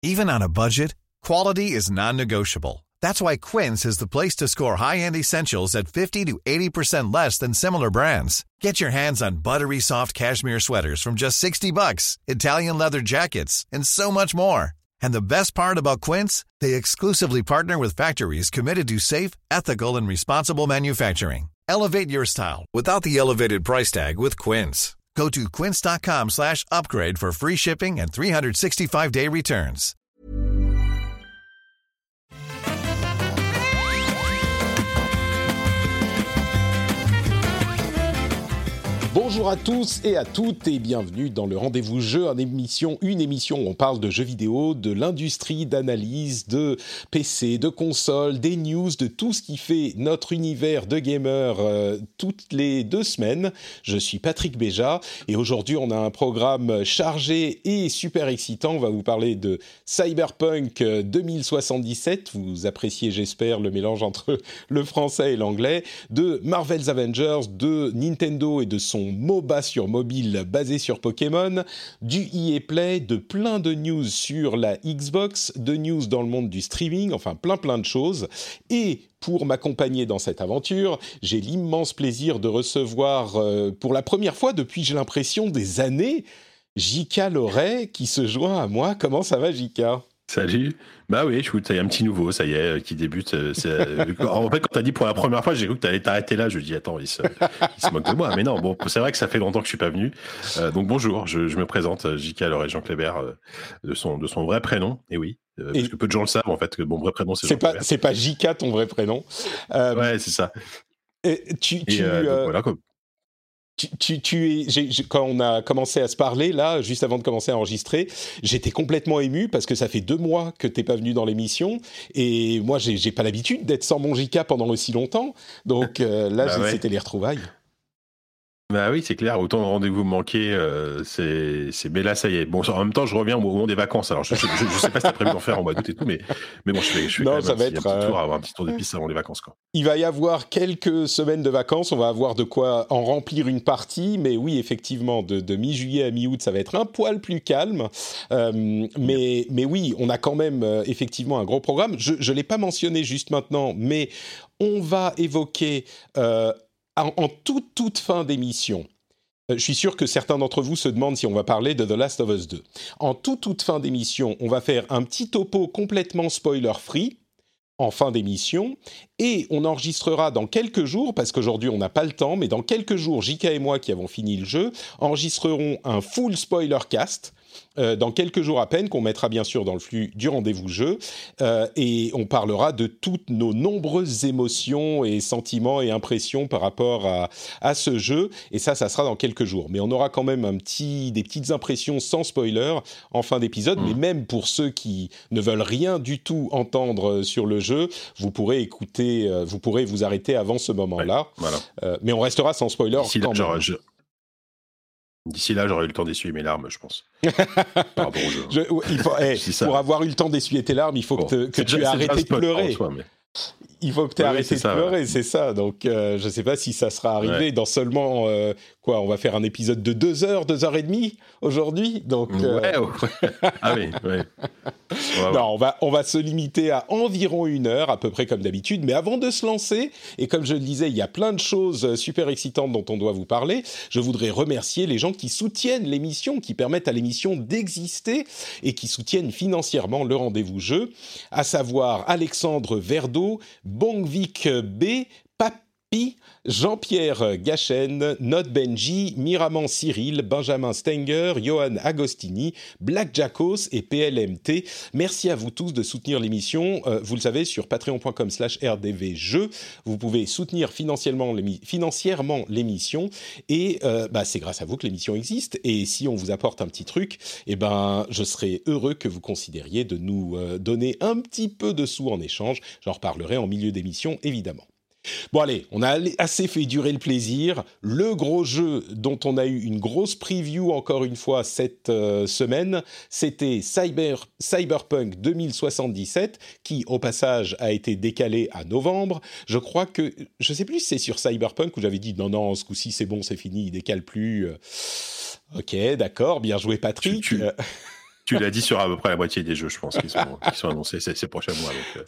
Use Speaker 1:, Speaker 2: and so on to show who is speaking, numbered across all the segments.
Speaker 1: Even on a budget, quality is non-negotiable. That's why Quince is the place to score high-end essentials at 50 to 80% less than similar brands. Get your hands on buttery soft cashmere sweaters from just $60, Italian leather jackets, and so much more. And the best part about Quince, they exclusively partner with factories committed to safe, ethical, and responsible manufacturing. Elevate your style without the elevated price tag with Quince. Go to quince.com/upgrade for free shipping and 365-day returns.
Speaker 2: Bonjour à tous et à toutes et bienvenue dans le Rendez-vous Jeu, une émission où on parle de jeux vidéo, de l'industrie, d'analyse, de PC, de consoles, des news, de tout ce qui fait notre univers de gamer toutes les 2 semaines. Je suis Patrick Béja et aujourd'hui on a un programme chargé et super excitant. On va vous parler de Cyberpunk 2077, vous appréciez j'espère le mélange entre le français et l'anglais, de Marvel's Avengers, de Nintendo et de son MOBA sur mobile basé sur Pokémon, du EA Play, de plein de news sur la Xbox, de news dans le monde du streaming, enfin plein de choses. Et pour m'accompagner dans cette aventure, j'ai l'immense plaisir de recevoir pour la première fois depuis, j'ai l'impression, des années, J.K. Loret qui se joint à moi. Comment ça va, J.K.?
Speaker 3: Salut. Bah oui, écoute, il y a un petit nouveau, ça y est, qui débute. En fait, quand t'as dit pour la première fois, j'ai cru que t'allais t'arrêter là. Je dis, attends, il se moque de moi. Mais non, bon, c'est vrai que ça fait longtemps que je suis pas venu. Donc bonjour, je me présente, J.K. Loret Jean Kléber, de son vrai prénom. Et oui, parce que peu de gens le savent, en fait, que mon vrai prénom, c'est Jean Kléber.
Speaker 2: C'est pas J.K. ton vrai prénom.
Speaker 3: Ouais, c'est ça.
Speaker 2: Donc,
Speaker 3: voilà, quoi.
Speaker 2: Quand on a commencé à se parler, là, juste avant de commencer à enregistrer, j'étais complètement ému parce que ça fait 2 mois que t'es pas venu dans l'émission et moi, j'ai pas l'habitude d'être sans mon JK pendant aussi longtemps. Donc là, c'était les retrouvailles.
Speaker 3: Bah oui, c'est clair. Autant de rendez-vous manqués, mais là, ça y est. Bon, en même temps, je reviens au moment des vacances. Alors, je sais pas si t'as prévu d'en faire en mois d'août et tout, mais bon, je fais
Speaker 2: non,
Speaker 3: quand même
Speaker 2: ça va être
Speaker 3: avoir un petit tour de piste avant les vacances, quoi.
Speaker 2: Il va y avoir quelques semaines de vacances. On va avoir de quoi en remplir une partie, mais oui, effectivement, de mi-juillet à mi-août, ça va être un poil plus calme. Mais oui, on a quand même effectivement un gros programme. Je l'ai pas mentionné juste maintenant, mais on va évoquer en toute fin d'émission, je suis sûr que certains d'entre vous se demandent si on va parler de The Last of Us 2. En toute fin d'émission, on va faire un petit topo complètement spoiler-free en fin d'émission, et on enregistrera dans quelques jours, parce qu'aujourd'hui on n'a pas le temps, mais dans quelques jours, JK et moi qui avons fini le jeu, enregistrerons un full spoiler cast, dans quelques jours à peine, qu'on mettra bien sûr dans le flux du rendez-vous jeu, et on parlera de toutes nos nombreuses émotions et sentiments et impressions par rapport à ce jeu, et ça sera dans quelques jours. Mais on aura quand même des petites impressions sans spoiler en fin d'épisode, mais même pour ceux qui ne veulent rien du tout entendre sur le jeu, vous pourrez vous arrêter avant ce moment-là. Ouais, voilà. Mais on restera sans spoiler quand même.
Speaker 3: D'ici là, j'aurai eu le temps d'essuyer mes larmes, je pense. Par rapport au jeu.
Speaker 2: Pour avoir eu le temps d'essuyer tes larmes, il faut que tu aies arrêté de pleurer. Il faut que tu aies arrêté de pleurer, c'est ça. Donc, je ne sais pas si ça sera arrivé dans seulement... on va faire un épisode de 2 heures, 2 heures et demie aujourd'hui. Donc,
Speaker 3: Ah oui, ouais.
Speaker 2: Non, on va se limiter à environ 1 heure, à peu près comme d'habitude. Mais avant de se lancer, et comme je le disais, il y a plein de choses super excitantes dont on doit vous parler. Je voudrais remercier les gens qui soutiennent l'émission, qui permettent à l'émission d'exister et qui soutiennent financièrement le rendez-vous jeu, à savoir Alexandre Verdeau, Bongvik B, Papi, Jean-Pierre Gachen, Not Benji, Miraman Cyril, Benjamin Stenger, Johan Agostini, Black Jackos et PLMT. Merci à vous tous de soutenir l'émission. Vous le savez, sur patreon.com/rdvjeux, vous pouvez soutenir financièrement l'émission et c'est grâce à vous que l'émission existe. Et si on vous apporte un petit truc, je serais heureux que vous considériez de nous donner un petit peu de sous en échange. J'en reparlerai en milieu d'émission, évidemment. Bon allez, on a assez fait durer le plaisir. Le gros jeu dont on a eu une grosse preview encore une fois cette semaine, c'était Cyberpunk 2077, qui au passage a été décalé à novembre. Je crois que, je sais plus si c'est sur Cyberpunk où j'avais dit non, ce coup-ci c'est bon, c'est fini, il décale plus. Ok, d'accord, bien joué Patrick.
Speaker 3: Tu l'as dit sur à peu près la moitié des jeux, je pense, qui sont annoncés ces prochains mois. Donc,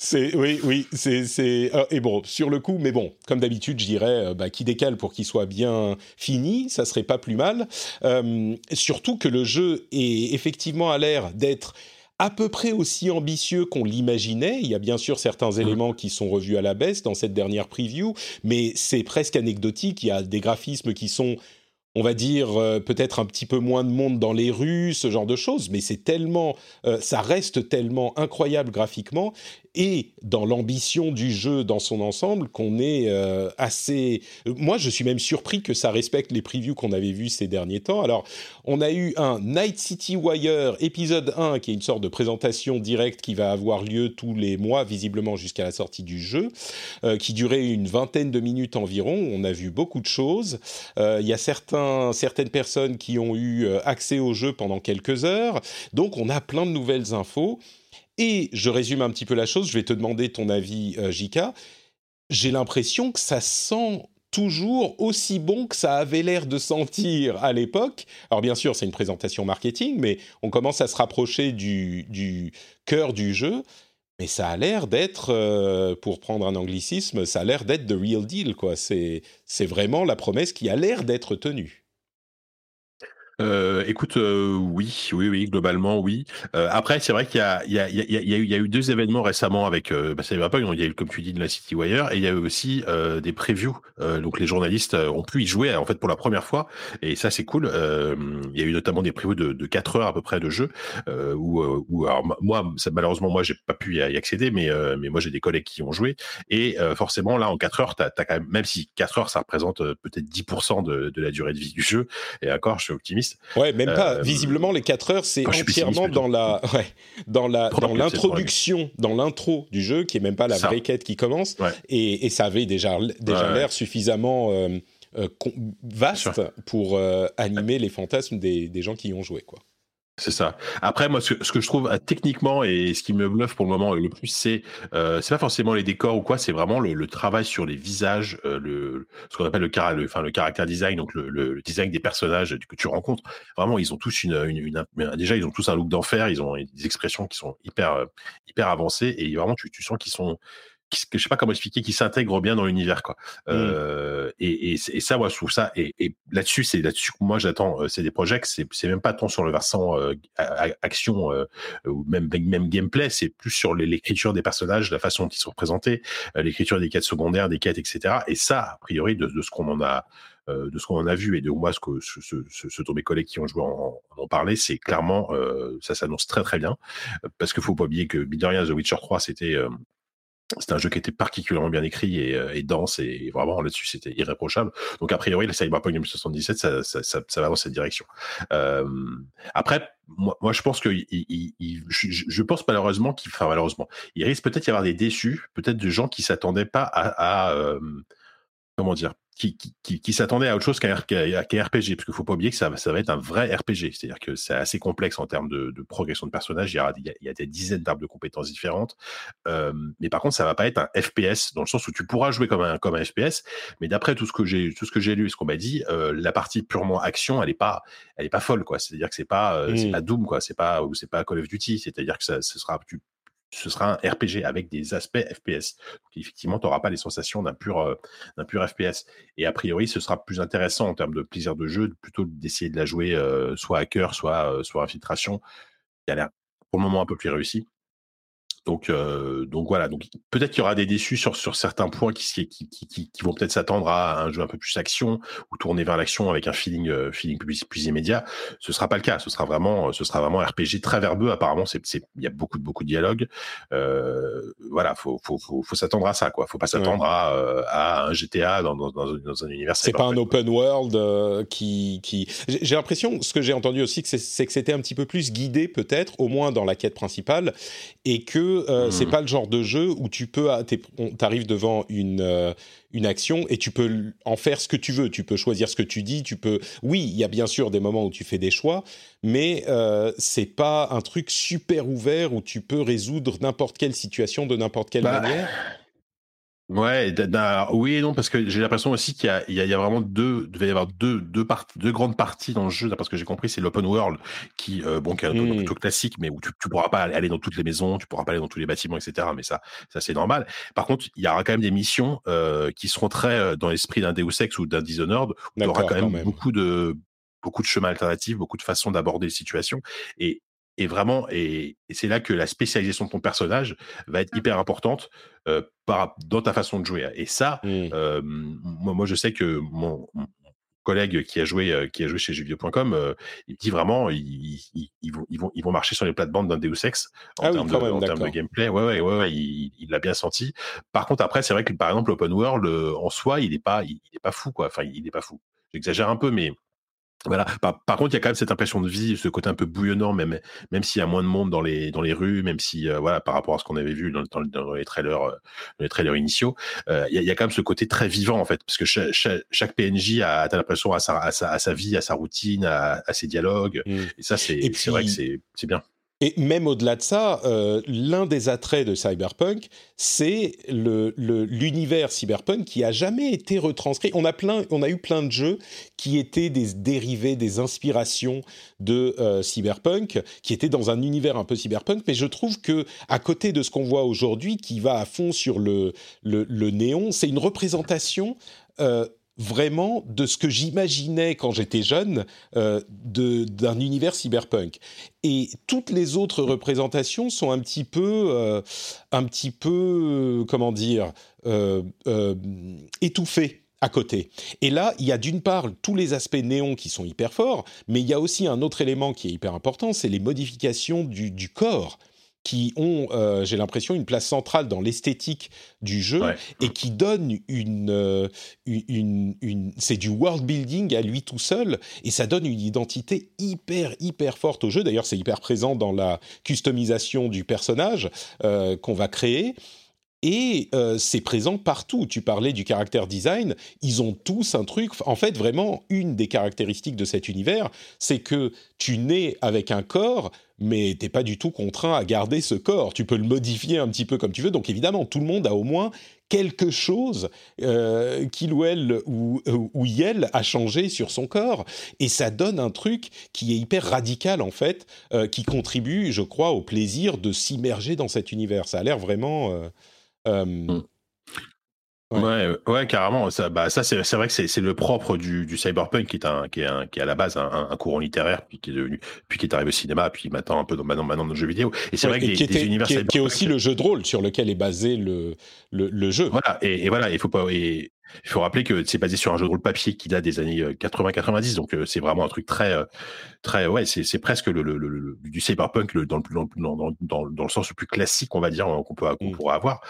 Speaker 2: et bon, sur le coup, mais bon, comme d'habitude, je dirais, qui décale pour qu'il soit bien fini, ça serait pas plus mal. Surtout que le jeu est effectivement à l'air d'être à peu près aussi ambitieux qu'on l'imaginait. Il y a bien sûr certains éléments qui sont revus à la baisse dans cette dernière preview, mais c'est presque anecdotique. Il y a des graphismes qui sont, on va dire, peut-être un petit peu moins de monde dans les rues, ce genre de choses, mais c'est tellement, ça reste tellement incroyable graphiquement et dans l'ambition du jeu dans son ensemble qu'on est assez... Moi, je suis même surpris que ça respecte les previews qu'on avait vus ces derniers temps. Alors, on a eu un Night City Wire épisode 1, qui est une sorte de présentation directe qui va avoir lieu tous les mois, visiblement jusqu'à la sortie du jeu, qui durait une vingtaine de minutes environ. On a vu beaucoup de choses. Il y a certaines personnes qui ont eu accès au jeu pendant quelques heures. Donc, on a plein de nouvelles infos. Et je résume un petit peu la chose, je vais te demander ton avis, Jika. J'ai l'impression que ça sent toujours aussi bon que ça avait l'air de sentir à l'époque. Alors bien sûr, c'est une présentation marketing, mais on commence à se rapprocher du cœur du jeu. Mais ça a l'air d'être, pour prendre un anglicisme, ça a l'air d'être the real deal, quoi. C'est vraiment la promesse qui a l'air d'être tenue.
Speaker 3: Écoute, oui, globalement, oui. Après, c'est vrai qu'il y a eu 2 événements récemment avec Cyberpunk. Donc, il y a eu, comme tu dis, de la City Wire, et il y a eu aussi des previews. Donc, les journalistes ont pu y jouer en fait pour la première fois, et ça, c'est cool. Il y a eu notamment des previews de 4 heures à peu près de jeu, où alors moi, malheureusement, moi, j'ai pas pu y accéder, mais moi, j'ai des collègues qui ont joué, et forcément, là, en 4 heures, t'as quand même si 4 heures, ça représente peut-être 10% de la durée de vie du jeu, et encore, je suis optimiste.
Speaker 2: Ouais, même pas. Visiblement, les 4 heures, c'est entièrement dans l'introduction, dans l'intro du jeu, qui est même pas la vraie quête qui commence. Ouais. Et ça avait déjà l'air suffisamment vaste pour animer les fantasmes des gens qui y ont joué, quoi.
Speaker 3: C'est ça. Après, moi, ce que je trouve techniquement et ce qui me bluffe pour le moment le plus, c'est pas forcément les décors ou quoi, c'est vraiment le travail sur les visages, ce qu'on appelle le character design, donc le design des personnages que tu rencontres. Vraiment, ils ont tous déjà ils ont tous un look d'enfer, ils ont des expressions qui sont hyper avancées, et vraiment tu sens qu'ils sont, que je sais pas comment expliquer, qui s'intègrent bien dans l'univers, quoi. Et ça, moi, je trouve ça, et là-dessus, c'est là-dessus que moi j'attends CD Projekt. C'est même pas tant sur le versant action ou même gameplay, c'est plus sur l'écriture des personnages, la façon dont ils sont représentés, l'écriture des quêtes secondaires, des quêtes, etc. Et ça, a priori, de ce qu'on en a vu, et de moi, ce dont mes collègues qui ont joué en parlaient, c'est clairement, ça s'annonce très très bien, parce qu'il faut pas oublier que, mine de rien, The Witcher 3, c'était un jeu qui était particulièrement bien écrit et dense, et vraiment là-dessus c'était irréprochable. Donc a priori, le Cyberpunk 2077, ça va dans cette direction. Après, moi je pense que je pense malheureusement il risque peut-être d'y avoir des déçus, peut-être de gens qui s'attendaient pas à comment dire, qui s'attendait à autre chose qu'un RPG, parce qu'il faut pas oublier que ça va être un vrai RPG, c'est-à-dire que c'est assez complexe en termes de progression de personnages. Il y a des dizaines d'arbres de compétences différentes, mais par contre ça va pas être un FPS, dans le sens où tu pourras jouer comme un FPS, mais d'après tout ce que j'ai lu et ce qu'on m'a dit, la partie purement action, elle est pas folle, quoi. C'est-à-dire que c'est pas Doom, quoi, c'est pas Call of Duty, c'est-à-dire que ce sera un RPG avec des aspects FPS. Donc effectivement, tu n'auras pas les sensations d'un pur FPS. Et a priori, ce sera plus intéressant en termes de plaisir de jeu, plutôt d'essayer de la jouer soit hacker, soit infiltration, qui a l'air pour le moment un peu plus réussi. Donc voilà. Donc peut-être qu'il y aura des déçus sur certains points qui vont peut-être s'attendre à un jeu un peu plus action, ou tourner vers l'action avec un feeling plus immédiat. Ce sera pas le cas. Ce sera vraiment un RPG très verbeux. Apparemment, il y a beaucoup de dialogues. Voilà, faut s'attendre à ça, quoi. Faut pas s'attendre à un GTA dans un univers.
Speaker 2: C'est pas un open world qui. J'ai l'impression, ce que j'ai entendu aussi, c'est que c'était un petit peu plus guidé, peut-être, au moins dans la quête principale, et que c'est pas le genre de jeu où t'arrives devant une action et tu peux en faire ce que tu veux. Tu peux choisir ce que tu dis. Oui, il y a bien sûr des moments où tu fais des choix, mais c'est pas un truc super ouvert où tu peux résoudre n'importe quelle situation de n'importe quelle manière.
Speaker 3: Ouais, oui et non, parce que j'ai l'impression aussi qu'il y a vraiment devait y avoir deux grandes parties dans le jeu, d'après ce que j'ai compris, c'est l'open world qui est un peu plutôt classique, mais où tu pourras pas aller dans toutes les maisons, tu pourras pas aller dans tous les bâtiments, etc. Mais ça c'est normal. Par contre, il y aura quand même des missions qui seront très dans l'esprit d'un Deus Ex ou d'un Dishonored, où tu auras
Speaker 2: D'accord,
Speaker 3: quand
Speaker 2: quand
Speaker 3: même
Speaker 2: même.
Speaker 3: beaucoup de chemins alternatifs, beaucoup de façons d'aborder les situations, et vraiment, et c'est là que la spécialisation de ton personnage va être hyper importante dans ta façon de jouer. Et ça,
Speaker 2: Mmh.
Speaker 3: moi, je sais que mon collègue qui a joué chez jeuxvideo.com, il dit vraiment, ils vont marcher sur les plates-bandes d'un Deus Ex en
Speaker 2: Ah oui,
Speaker 3: termes
Speaker 2: quand
Speaker 3: de,
Speaker 2: même,
Speaker 3: en termes de
Speaker 2: d'accord.
Speaker 3: gameplay. Ouais, il l'a bien senti. Par contre, après, c'est vrai que par exemple, l'open world en soi, il est pas fou, quoi. Enfin, il est pas fou. J'exagère un peu, mais voilà. Par contre, il y a quand même cette impression de vie, ce côté un peu bouillonnant, même s'il y a moins de monde dans les rues, même si, voilà, par rapport à ce qu'on avait vu dans les trailers initiaux, il y a quand même ce côté très vivant, en fait, parce que chaque PNJ t'as l'impression à sa vie, à sa routine, à ses dialogues,
Speaker 2: Mmh.
Speaker 3: et ça,
Speaker 2: Et
Speaker 3: c'est vrai que
Speaker 2: puis,
Speaker 3: c'est bien.
Speaker 2: et même au-delà de ça, l'un des attraits de Cyberpunk, c'est l'univers cyberpunk qui a jamais été retranscrit. On a eu plein de jeux qui étaient des dérivés, des inspirations de Cyberpunk, qui étaient dans un univers un peu cyberpunk. Mais je trouve que à côté de ce qu'on voit aujourd'hui, qui va à fond sur le néon, c'est une représentation. Vraiment de ce que j'imaginais quand j'étais jeune d'un univers cyberpunk. Et toutes les autres représentations sont comment dire, étouffées à côté. Et là, il y a d'une part tous les aspects néons qui sont hyper forts, mais il y a aussi un autre élément qui est hyper important, c'est les modifications du corps qui ont, j'ai l'impression, une place centrale dans l'esthétique du jeu
Speaker 3: Ouais.
Speaker 2: et qui donnent c'est du world building à lui tout seul et ça donne une identité hyper forte au jeu. D'ailleurs, c'est hyper présent dans la customisation du personnage qu'on va créer. Et c'est présent partout. Tu parlais du caractère design. Ils ont tous un truc. En fait, vraiment, une des caractéristiques de cet univers, c'est que tu nais avec un corps, mais t'es pas du tout contraint à garder ce corps. Tu peux le modifier un petit peu comme tu veux. Donc évidemment, tout le monde a au moins quelque chose qu'il ou elle ou elle a changé sur son corps. Et ça donne un truc qui est hyper radical, en fait, qui contribue, je crois, au plaisir de s'immerger dans cet univers. Ça a l'air vraiment...
Speaker 3: Mm.
Speaker 2: ouais.
Speaker 3: Ouais, carrément. Ça, c'est vrai que c'est le propre du cyberpunk, qui est à la base un courant littéraire, puis qui est arrivé au cinéma, puis maintenant un peu maintenant dans le jeu vidéo. Et c'est
Speaker 2: Oui,
Speaker 3: vrai que
Speaker 2: et
Speaker 3: des univers
Speaker 2: qui est aussi
Speaker 3: cyberpunk,
Speaker 2: le jeu de rôle sur lequel est basé le jeu.
Speaker 3: voilà, et voilà, il faut rappeler que c'est basé sur un jeu de rôle papier qui date des années 80-90, donc c'est vraiment un truc très, ouais, c'est presque du cyberpunk dans le sens le plus classique, on va dire, qu'on
Speaker 2: Mm.
Speaker 3: pourra avoir.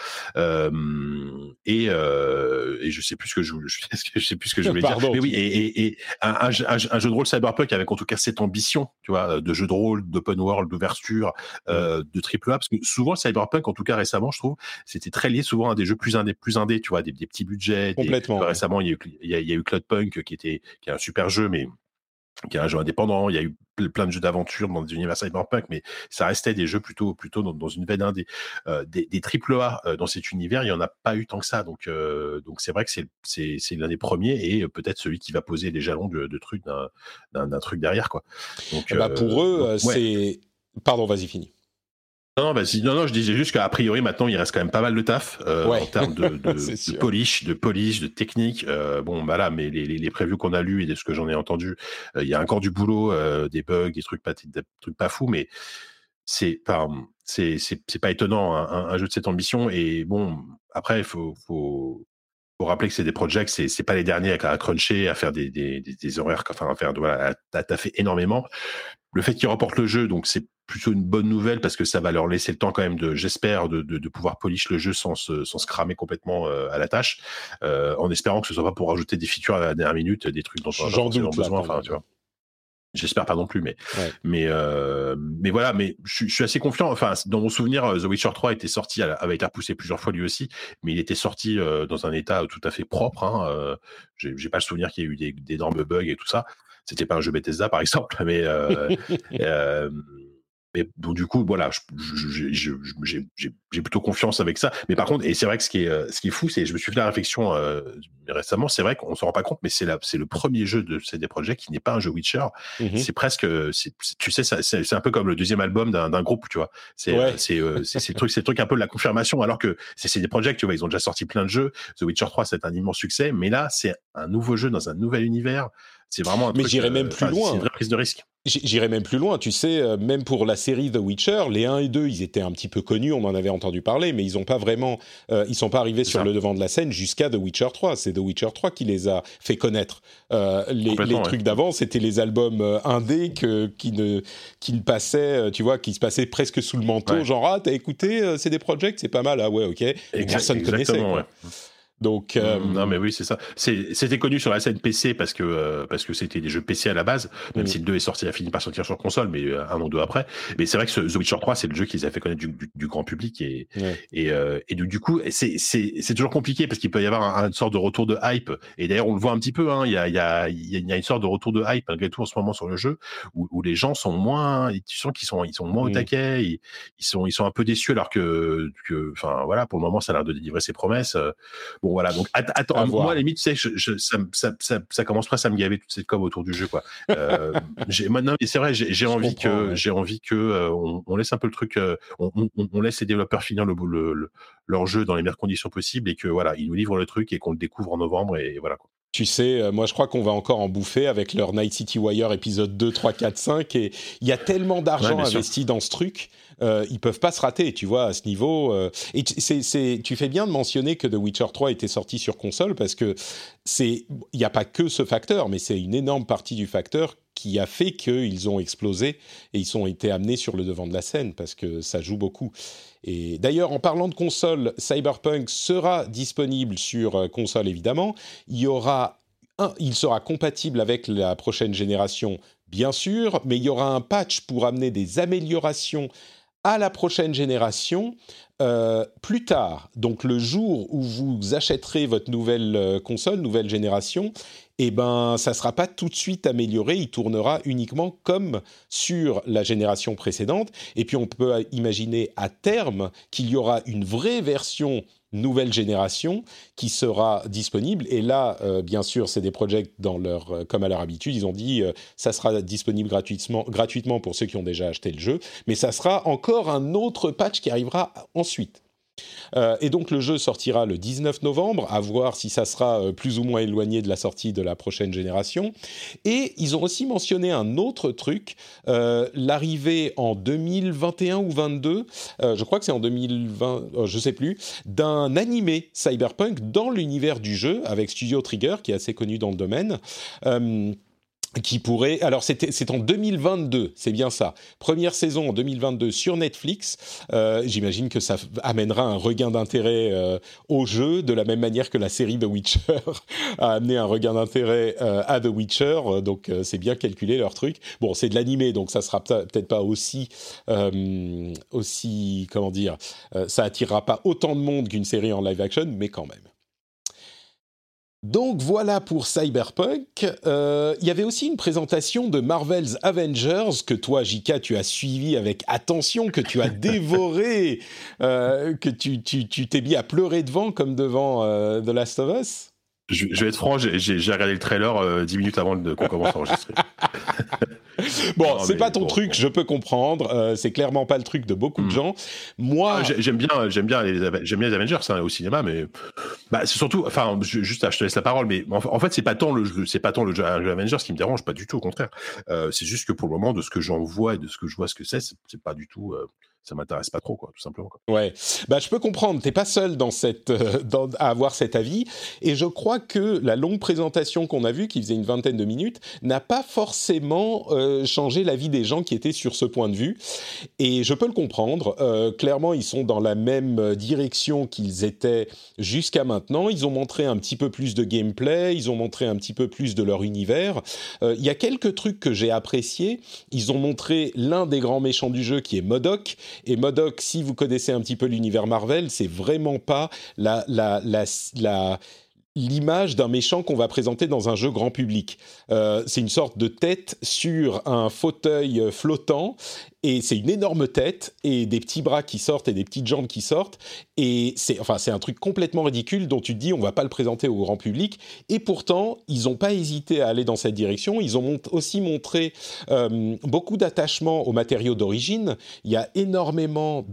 Speaker 3: Et je sais plus ce que je sais plus ce que je voulais dire.
Speaker 2: Pardon.
Speaker 3: Mais oui, et un jeu de rôle cyberpunk avec en tout cas cette ambition, tu vois, de jeu de rôle, d'open world, d'ouverture,
Speaker 2: Mm.
Speaker 3: de triple A, parce que souvent le cyberpunk, en tout cas récemment, je trouve, c'était très lié souvent à des jeux plus indés, tu vois, des petits budgets.
Speaker 2: Complètement, ouais.
Speaker 3: Récemment, il y a eu Cloudpunk qui est un super jeu, mais qui est un jeu indépendant. Il y a eu plein de jeux d'aventure dans des univers cyberpunk, mais ça restait des jeux plutôt dans une veine indé. Des triple A dans cet univers, il y en a pas eu tant que ça. Donc c'est vrai que c'est l'un des premiers, et peut-être celui qui va poser les jalons de trucs d'un truc derrière, quoi. Donc,
Speaker 2: Bah pour eux,
Speaker 3: ouais.
Speaker 2: c'est... Pardon, vas-y, fini.
Speaker 3: Non, vas-y. Non, je disais juste qu'à priori, maintenant, il reste quand même pas mal de taf en
Speaker 2: Ouais,
Speaker 3: termes de,
Speaker 2: c'est
Speaker 3: de, de
Speaker 2: sûr.
Speaker 3: polish, de technique. Bon, bah là, mais les previews qu'on a lus et de ce que j'en ai entendu, il y a encore du boulot, des bugs, des trucs pas fous, mais c'est pas étonnant, hein, un jeu de cette ambition. Et bon, après, il faut rappeler que c'est des projects, c'est pas les derniers à cruncher, à faire des horaires, enfin, à faire, voilà, à taffer énormément. Le fait qu'ils reportent le jeu, donc c'est plutôt une bonne nouvelle, parce que ça va leur laisser le temps quand même j'espère, de pouvoir polish le jeu sans se cramer complètement à la tâche, en espérant que ce soit pas pour rajouter des features à la dernière minute, des trucs dont on n'a pas
Speaker 2: J'en
Speaker 3: forcément
Speaker 2: doute là
Speaker 3: besoin,
Speaker 2: quand
Speaker 3: enfin,
Speaker 2: même,
Speaker 3: tu
Speaker 2: hein.
Speaker 3: vois. J'espère pas non plus, mais
Speaker 2: Ouais.
Speaker 3: mais euh, mais voilà, mais je suis assez confiant. Enfin, dans mon souvenir, The Witcher 3 était sorti, avait été repoussé plusieurs fois lui aussi, mais il était sorti dans un état tout à fait propre, hein. J'ai pas le souvenir qu'il y ait eu d'énormes bugs et tout ça. C'était pas un jeu Bethesda par exemple, mais Mais donc du coup, voilà, j'ai plutôt confiance avec ça. Mais par contre, et c'est vrai que ce qui est fou, c'est je me suis fait la réflexion récemment. C'est vrai qu'on s'en rend pas compte, mais c'est le premier jeu de CD Projekt qui n'est pas un jeu Witcher. C'est presque, tu sais, c'est un peu comme le deuxième album d'un groupe, tu vois. C'est le truc un peu de la confirmation. Alors que c'est CD Projekt, tu vois, ils ont déjà sorti plein de jeux. The Witcher 3, c'est un immense succès, mais là, c'est un nouveau jeu dans un nouvel univers. C'est vraiment un truc.
Speaker 2: Mais j'irais même plus loin.
Speaker 3: C'est une vraie prise de risque.
Speaker 2: J'irais même plus loin, tu sais, même pour la série The Witcher, les 1 et 2, ils étaient un petit peu connus, on en avait entendu parler, mais ils ont pas vraiment, ils sont pas arrivés sur le devant de la scène jusqu'à The Witcher 3. C'est The Witcher 3 qui les a fait connaître. Les trucs d'avant, c'était les albums indés qui ne passaient, tu vois, qui se passaient presque sous le manteau, genre ah t'as écouté CD Projekt, c'est pas mal, ah ouais ok, personne connaissait. Quoi. Donc,
Speaker 3: non mais oui c'est ça. C'était connu sur la scène PC parce que c'était des jeux PC à la base, même si le 2 est sorti, a fini par sortir sur console, mais un an ou deux après. Mais c'est vrai que The Witcher 3 c'est le jeu qui les a fait connaître du grand public et du coup c'est toujours compliqué parce qu'il peut y avoir une sorte de retour de hype. Et d'ailleurs on le voit un petit peu, hein, il y a une sorte de retour de hype malgré tout en ce moment sur le jeu où les gens sont moins, tu sens qu'ils sont moins au taquet, ils sont un peu déçus alors que enfin voilà, pour le moment ça a l'air de délivrer ses promesses. Bon voilà, donc attends, moi à la limite, tu sais, ça commence presque à me gaver toute cette com autour du jeu, quoi. Maintenant, c'est vrai, j'ai envie que on laisse un peu le truc, on laisse les développeurs finir leur jeu dans les meilleures conditions possibles et que voilà, ils nous livrent le truc et qu'on le découvre en novembre et voilà quoi.
Speaker 2: Tu sais, moi je crois qu'on va encore en bouffer avec leur Night City Wire épisode 2, 3, 4, 5 et il y a tellement d'argent investi dans ce truc, ils peuvent pas se rater, tu vois, à ce niveau. Et tu fais bien de mentionner que The Witcher 3 était sorti sur console parce que il n'y a pas que ce facteur, mais c'est une énorme partie du facteur qui a fait qu'ils ont explosé et ils ont été amenés sur le devant de la scène parce que ça joue beaucoup. Et d'ailleurs, en parlant de console, Cyberpunk sera disponible sur console évidemment. Il sera compatible avec la prochaine génération, bien sûr, mais il y aura un patch pour amener des améliorations à la prochaine génération plus tard. Donc le jour où vous achèterez votre nouvelle console, nouvelle génération, eh ben, ça ne sera pas tout de suite amélioré, il tournera uniquement comme sur la génération précédente. Et puis on peut imaginer à terme qu'il y aura une vraie version nouvelle génération qui sera disponible. Et là, bien sûr, CD Projekt, comme à leur habitude, ils ont dit ça sera disponible gratuitement pour ceux qui ont déjà acheté le jeu, mais ça sera encore un autre patch qui arrivera ensuite. Et donc le jeu sortira le 19 novembre, à voir si ça sera plus ou moins éloigné de la sortie de la prochaine génération. Et ils ont aussi mentionné un autre truc, l'arrivée en 2021 ou 2022, je crois que c'est en 2020, je sais plus, d'un animé Cyberpunk dans l'univers du jeu avec Studio Trigger, qui est assez connu dans le domaine. Qui pourrait... Alors, c'est en 2022, c'est bien ça. Première saison en 2022 sur Netflix. J'imagine que ça amènera un regain d'intérêt au jeu, de la même manière que la série The Witcher a amené un regain d'intérêt à The Witcher. Donc, c'est bien calculé leur truc. Bon, c'est de l'animé, donc ça sera peut-être pas aussi comment dire, ça attirera pas autant de monde qu'une série en live action, mais quand même. Donc voilà pour Cyberpunk. Il y avait aussi une présentation de Marvel's Avengers que toi, Jika, tu as suivi avec attention, que tu as dévoré, que tu t'es mis à pleurer devant comme devant The Last of Us.
Speaker 3: Je vais être franc, j'ai regardé le trailer 10 minutes avant qu'on commence à enregistrer.
Speaker 2: Bon, c'est pas ton truc, je peux comprendre. C'est clairement pas le truc de beaucoup de gens. Moi,
Speaker 3: j'aime bien les Avengers au cinéma, mais c'est surtout, enfin, je te laisse la parole, mais en fait, c'est pas tant le jeu Avengers qui me dérange, pas du tout, au contraire. C'est juste que pour le moment, de ce que j'en vois et de ce que je vois, ce que c'est pas du tout. Ça m'intéresse pas trop, quoi, tout simplement. Quoi.
Speaker 2: Ouais, je peux comprendre. T'es pas seul à avoir cet avis. Et je crois que la longue présentation qu'on a vue, qui faisait une 20aine de minutes, n'a pas forcément changé l'avis des gens qui étaient sur ce point de vue. Et je peux le comprendre. Clairement, ils sont dans la même direction qu'ils étaient jusqu'à maintenant. Ils ont montré un petit peu plus de gameplay. Ils ont montré un petit peu plus de leur univers. Il y a quelques trucs que j'ai appréciés. Ils ont montré l'un des grands méchants du jeu, qui est MODOK. Et MODOK, si vous connaissez un petit peu l'univers Marvel, c'est vraiment pas l'image d'un méchant qu'on va présenter dans un jeu grand public. C'est une sorte de tête sur un fauteuil flottant, et c'est une énorme tête, et des petits bras qui sortent, et des petites jambes qui sortent, et c'est un truc complètement ridicule dont tu te dis on va pas le présenter au grand public, et pourtant, ils n'ont pas hésité à aller dans cette direction. Ils ont aussi montré beaucoup d'attachement aux matériaux d'origine. Il y a énormément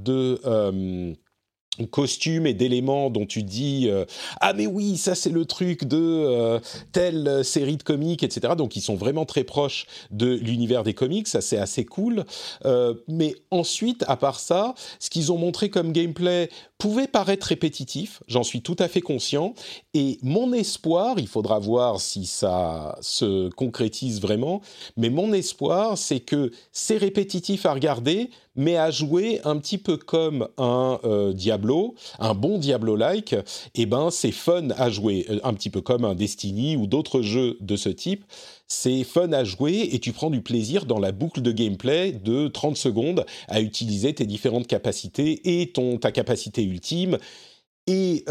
Speaker 2: de costumes et d'éléments dont tu dis ah mais oui, ça c'est le truc de telle série de comics, etc. Donc ils sont vraiment très proches de l'univers des comics, ça c'est assez cool. Mais ensuite, à part ça, ce qu'ils ont montré comme gameplay pouvait paraître répétitif, j'en suis tout à fait conscient, et mon espoir, il faudra voir si ça se concrétise vraiment, mais mon espoir, c'est que c'est répétitif à regarder, mais à jouer un petit peu comme un Diablo, un bon Diablo-like, et ben c'est fun à jouer, un petit peu comme un Destiny ou d'autres jeux de ce type. C'est fun à jouer et tu prends du plaisir dans la boucle de gameplay de 30 secondes à utiliser tes différentes capacités et ta capacité ultime. Et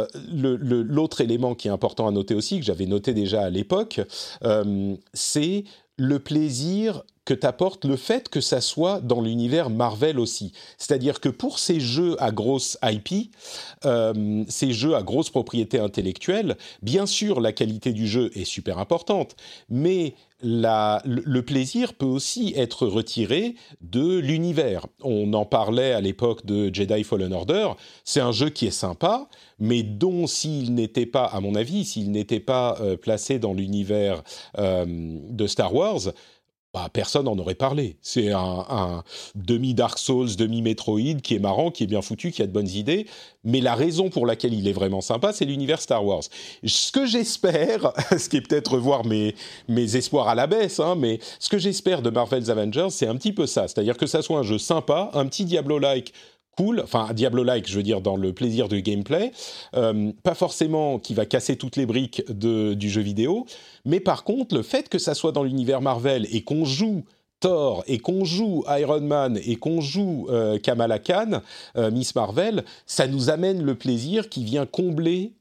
Speaker 2: l'autre élément qui est important à noter aussi, que j'avais noté déjà à l'époque, c'est le plaisir que t'apporte le fait que ça soit dans l'univers Marvel aussi. C'est-à-dire que pour ces jeux à grosse IP, ces jeux à grosse propriété intellectuelle, bien sûr la qualité du jeu est super importante, mais le plaisir peut aussi être retiré de l'univers. On en parlait à l'époque de Jedi Fallen Order, c'est un jeu qui est sympa, mais dont s'il n'était pas, à mon avis, s'il n'était pas placé dans l'univers de Star Wars, personne n'en aurait parlé. C'est un demi-Dark Souls, demi-Metroid qui est marrant, qui est bien foutu, qui a de bonnes idées, mais la raison pour laquelle il est vraiment sympa, c'est l'univers Star Wars. Ce que j'espère, ce qui est peut-être revoir mes espoirs à la baisse, hein, mais ce que j'espère de Marvel's Avengers, c'est un petit peu ça, c'est-à-dire que ça soit un jeu sympa, un petit Diablo-like, cool, enfin Diablo-like, je veux dire, dans le plaisir du gameplay, pas forcément qui va casser toutes les briques du jeu vidéo, mais par contre, le fait que ça soit dans l'univers Marvel et qu'on joue Thor et qu'on joue Iron Man et qu'on joue Kamala Khan, Miss Marvel, ça nous amène le plaisir qui vient combler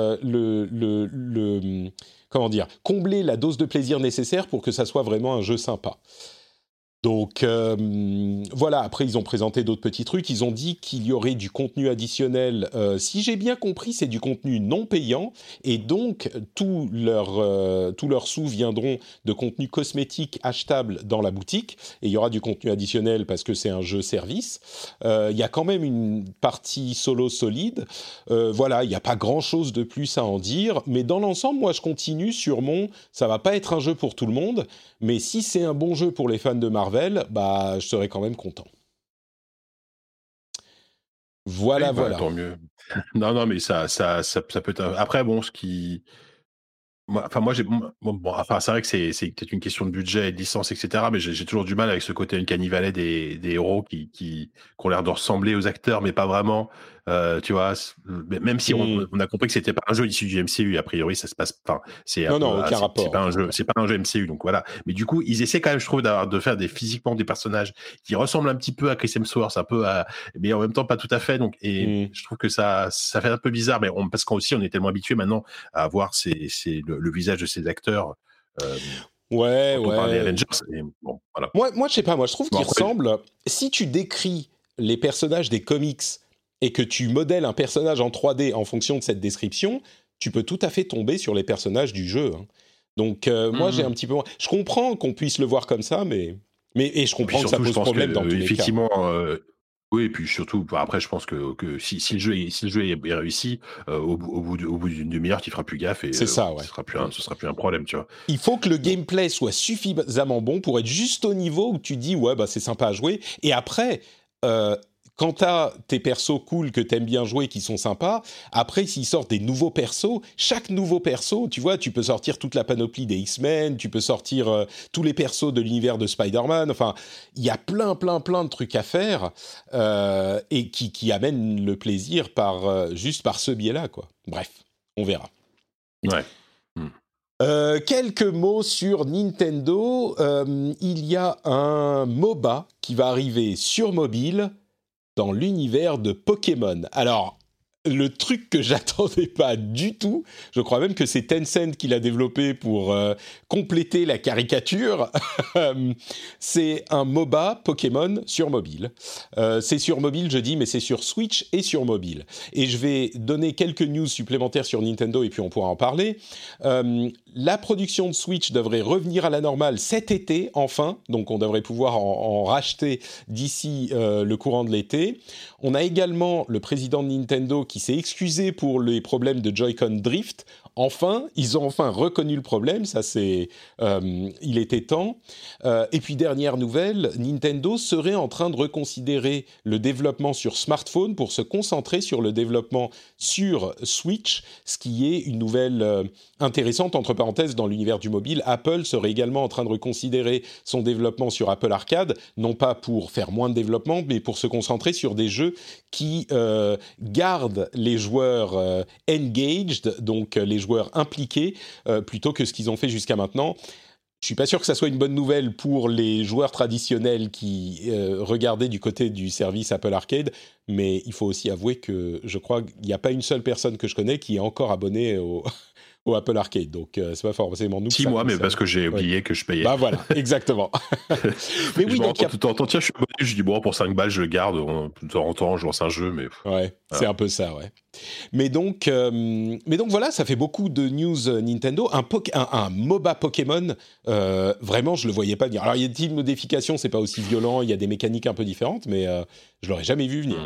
Speaker 2: combler la dose de plaisir nécessaire pour que ça soit vraiment un jeu sympa. Donc voilà, après ils ont présenté d'autres petits trucs, ils ont dit qu'il y aurait du contenu additionnel, si j'ai bien compris c'est du contenu non payant, et donc tous leurs sous viendront de contenu cosmétique achetable dans la boutique, et il y aura du contenu additionnel parce que c'est un jeu service. Il y a quand même une partie solo solide, voilà, il n'y a pas grand chose de plus à en dire, mais dans l'ensemble moi je continue sur ça va pas être un jeu pour tout le monde, mais si c'est un bon jeu pour les fans de Marvel, je serais quand même content. Voilà,
Speaker 3: oui,
Speaker 2: voilà.
Speaker 3: Tant mieux. Non, mais ça peut être. Après, bon, c'est vrai que c'est peut-être une question de budget et de licence, etc. Mais j'ai toujours du mal avec ce côté uncanny valley des héros qui ont l'air de ressembler aux acteurs, mais pas vraiment. Tu vois, même si on a compris que c'était pas un jeu issu du MCU, a priori ça se passe. Enfin,
Speaker 2: aucun rapport.
Speaker 3: C'est pas un jeu MCU, donc voilà. Mais du coup, ils essaient quand même, je trouve, de faire physiquement des personnages qui ressemblent un petit peu à Chris Hemsworth, mais en même temps pas tout à fait. Donc, je trouve que ça fait un peu bizarre, mais parce qu'aussi on est tellement habitué maintenant à voir le visage de ces acteurs.
Speaker 2: Ouais.
Speaker 3: On parle des Avengers. Bon, voilà.
Speaker 2: Moi, je sais pas. Moi, je trouve qu'ils ressemblent. Si tu décris les personnages des comics et que tu modèles un personnage en 3D en fonction de cette description, tu peux tout à fait tomber sur les personnages du jeu. Hein. Donc, moi, j'ai un petit peu. Je comprends qu'on puisse le voir comme ça, mais je comprends que ça pose problème dans tous les cas.
Speaker 3: Effectivement. Oui, et puis surtout, après, je pense que si le jeu est réussi, au bout d'une demi-heure, tu feras plus gaffe et
Speaker 2: c'est ça, ouais.
Speaker 3: ce sera plus un problème, tu vois.
Speaker 2: Il faut que le gameplay soit suffisamment bon pour être juste au niveau où tu dis ouais, c'est sympa à jouer. Et après, quand t'as tes persos cool que t'aimes bien jouer, qui sont sympas, après s'ils sortent des nouveaux persos, chaque nouveau perso, tu vois, tu peux sortir toute la panoplie des X-Men, tu peux sortir tous les persos de l'univers de Spider-Man, enfin, il y a plein de trucs à faire et qui amènent le plaisir juste par ce biais-là, quoi. Bref, on verra.
Speaker 3: Ouais.
Speaker 2: Quelques mots sur Nintendo. Il y a un MOBA qui va arriver sur mobile dans l'univers de Pokémon. Alors, le truc que j'attendais pas du tout, je crois même que c'est Tencent qui l'a développé pour compléter la caricature, c'est un MOBA Pokémon sur mobile. C'est sur mobile, je dis, mais c'est sur Switch et sur mobile. Et je vais donner quelques news supplémentaires sur Nintendo et puis on pourra en parler. La production de Switch devrait revenir à la normale cet été, enfin. Donc on devrait pouvoir en racheter d'ici le courant de l'été. On a également le président de Nintendo qui s'est excusé pour les problèmes de Joy-Con Drift. Enfin, ils ont enfin reconnu le problème, ça c'est, il était temps. Et puis dernière nouvelle, Nintendo serait en train de reconsidérer le développement sur smartphone pour se concentrer sur le développement sur Switch, ce qui est une nouvelle intéressante. Entre parenthèses, dans l'univers du mobile, Apple serait également en train de reconsidérer son développement sur Apple Arcade, non pas pour faire moins de développement, mais pour se concentrer sur des jeux qui gardent les joueurs engaged, donc les joueurs impliqués, plutôt que ce qu'ils ont fait jusqu'à maintenant. Je suis pas sûr que ça soit une bonne nouvelle pour les joueurs traditionnels qui regardaient du côté du service Apple Arcade, mais il faut aussi avouer que je crois qu'il n'y a pas une seule personne que je connais qui est encore abonnée au Apple Arcade, donc c'est pas forcément nous.
Speaker 3: 6 mois, mais parce que j'ai oublié que je payais.
Speaker 2: Bah voilà, exactement.
Speaker 3: Mais oui, donc tout en temps, tiens, je suis abonné, je dis bon, pour 5 balles, je le garde, de temps en temps, je lance un jeu, mais...
Speaker 2: Ouais, voilà. C'est un peu ça, ouais. Mais donc voilà, ça fait beaucoup de news Nintendo. Un MOBA Pokémon, vraiment, je le voyais pas venir. Alors, il y a des petites modifications, c'est pas aussi violent, il y a des mécaniques un peu différentes, mais je l'aurais jamais vu venir.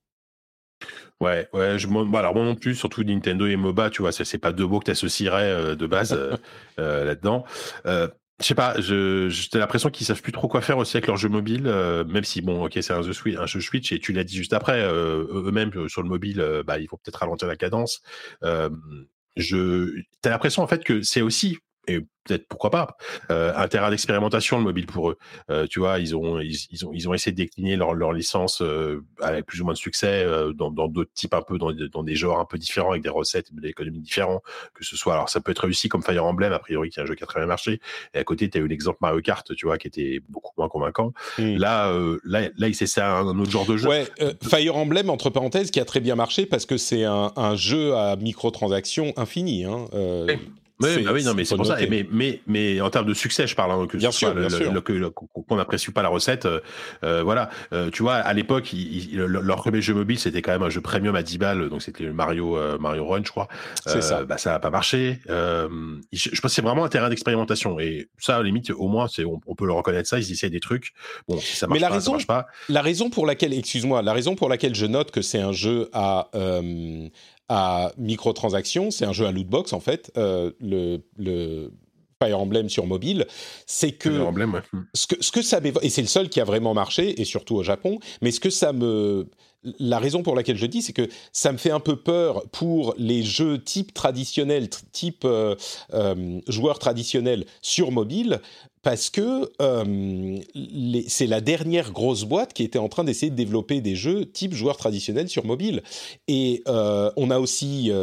Speaker 3: Ouais, alors moi non plus, surtout Nintendo et MOBA, tu vois, c'est pas deux mots que tu associerais de base là-dedans. Je sais pas, j'ai l'impression qu'ils savent plus trop quoi faire aussi avec leur jeu mobile, même si bon, ok, c'est un jeu Switch et tu l'as dit juste après, eux-mêmes sur le mobile, ils vont peut-être ralentir la cadence. T'as l'impression en fait que c'est aussi, et peut-être pourquoi pas, un terrain d'expérimentation le mobile pour eux. Tu vois, ils ont essayé de décliner leur licence avec plus ou moins de succès dans d'autres types un peu dans des genres un peu différents avec des recettes, des économies différentes. Que ce soit, alors ça peut être réussi comme Fire Emblem a priori qui est un jeu qui a très bien marché. Et à côté, tu as eu l'exemple Mario Kart, tu vois, qui était beaucoup moins convaincant. Là, il s'essaie un autre genre de jeu.
Speaker 2: Ouais, Fire Emblem entre parenthèses qui a très bien marché parce que c'est un jeu à microtransactions infini. Hein,
Speaker 3: oui, non, mais c'est pour ça. Mais en termes de succès, je parle, hein, que
Speaker 2: bien sûr,
Speaker 3: qu'on n'apprécie pas la recette. Voilà. Tu vois, à l'époque, leur premier jeu mobile, c'était quand même un jeu premium à 10 balles, donc c'était le Mario Run, je crois.
Speaker 2: C'est ça.
Speaker 3: Ça n'a pas marché. Je pense que c'est vraiment un terrain d'expérimentation. Et ça, à la limite, au moins, on peut le reconnaître ça. Ils essayent des trucs. Bon, si ça marche pas, ça marche pas.
Speaker 2: La raison pour laquelle je note que c'est un jeu à microtransactions, c'est un jeu à lootbox en fait, le Fire Emblem sur mobile, c'est que
Speaker 3: Fire Emblem, ouais.
Speaker 2: ce que ça et c'est le seul qui a vraiment marché et surtout au Japon, mais la raison pour laquelle je dis, c'est que ça me fait un peu peur pour les jeux type traditionnel, type joueurs traditionnels sur mobile, parce que c'est la dernière grosse boîte qui était en train d'essayer de développer des jeux type joueurs traditionnels sur mobile. Et on a aussi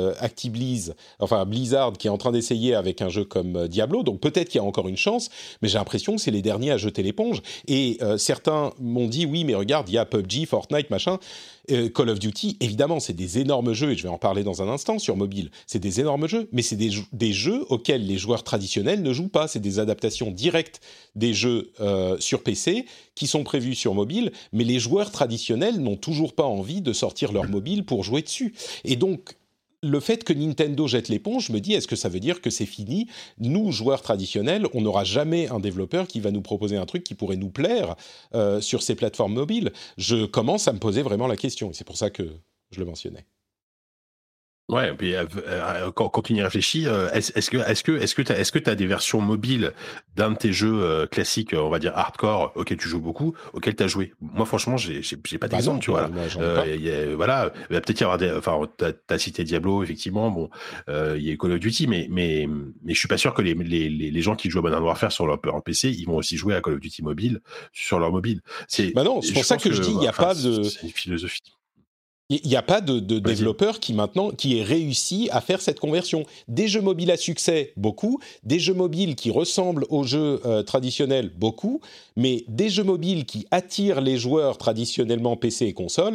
Speaker 2: Blizzard qui est en train d'essayer avec un jeu comme Diablo, donc peut-être qu'il y a encore une chance, mais j'ai l'impression que c'est les derniers à jeter l'éponge. Et certains m'ont dit, oui, mais regarde, il y a PUBG, Fortnite, machin... Call of Duty, évidemment, c'est des énormes jeux, et je vais en parler dans un instant sur mobile, c'est des énormes jeux, mais c'est des jeux auxquels les joueurs traditionnels ne jouent pas, c'est des adaptations directes des jeux sur PC qui sont prévus sur mobile, mais les joueurs traditionnels n'ont toujours pas envie de sortir leur mobile pour jouer dessus. Et donc, le fait que Nintendo jette l'éponge, je me dis, est-ce que ça veut dire que c'est fini ? Nous, joueurs traditionnels, on n'aura jamais un développeur qui va nous proposer un truc qui pourrait nous plaire sur ces plateformes mobiles. Je commence à me poser vraiment la question, et c'est pour ça que je le mentionnais.
Speaker 3: Ouais, puis quand tu y réfléchis, est-ce que tu as des versions mobiles d'un de tes jeux classiques, on va dire hardcore, auxquels tu joues beaucoup, auxquels tu as joué? Moi, franchement, j'ai pas d'exemple, tu vois. Voilà, il va peut-être y avoir t'as cité Diablo, effectivement. Bon, il y a Call of Duty, mais je suis pas sûr que les gens qui jouent à Modern Warfare sur leur PC, ils vont aussi jouer à Call of Duty mobile sur leur mobile.
Speaker 2: Non, c'est pour ça que je dis, il n'y a pas de.
Speaker 3: C'est une philosophie.
Speaker 2: Il n'y a pas de développeur qui ait réussi à faire cette conversion. Des jeux mobiles à succès, beaucoup. Des jeux mobiles qui ressemblent aux jeux traditionnels, beaucoup. Mais des jeux mobiles qui attirent les joueurs traditionnellement PC et console,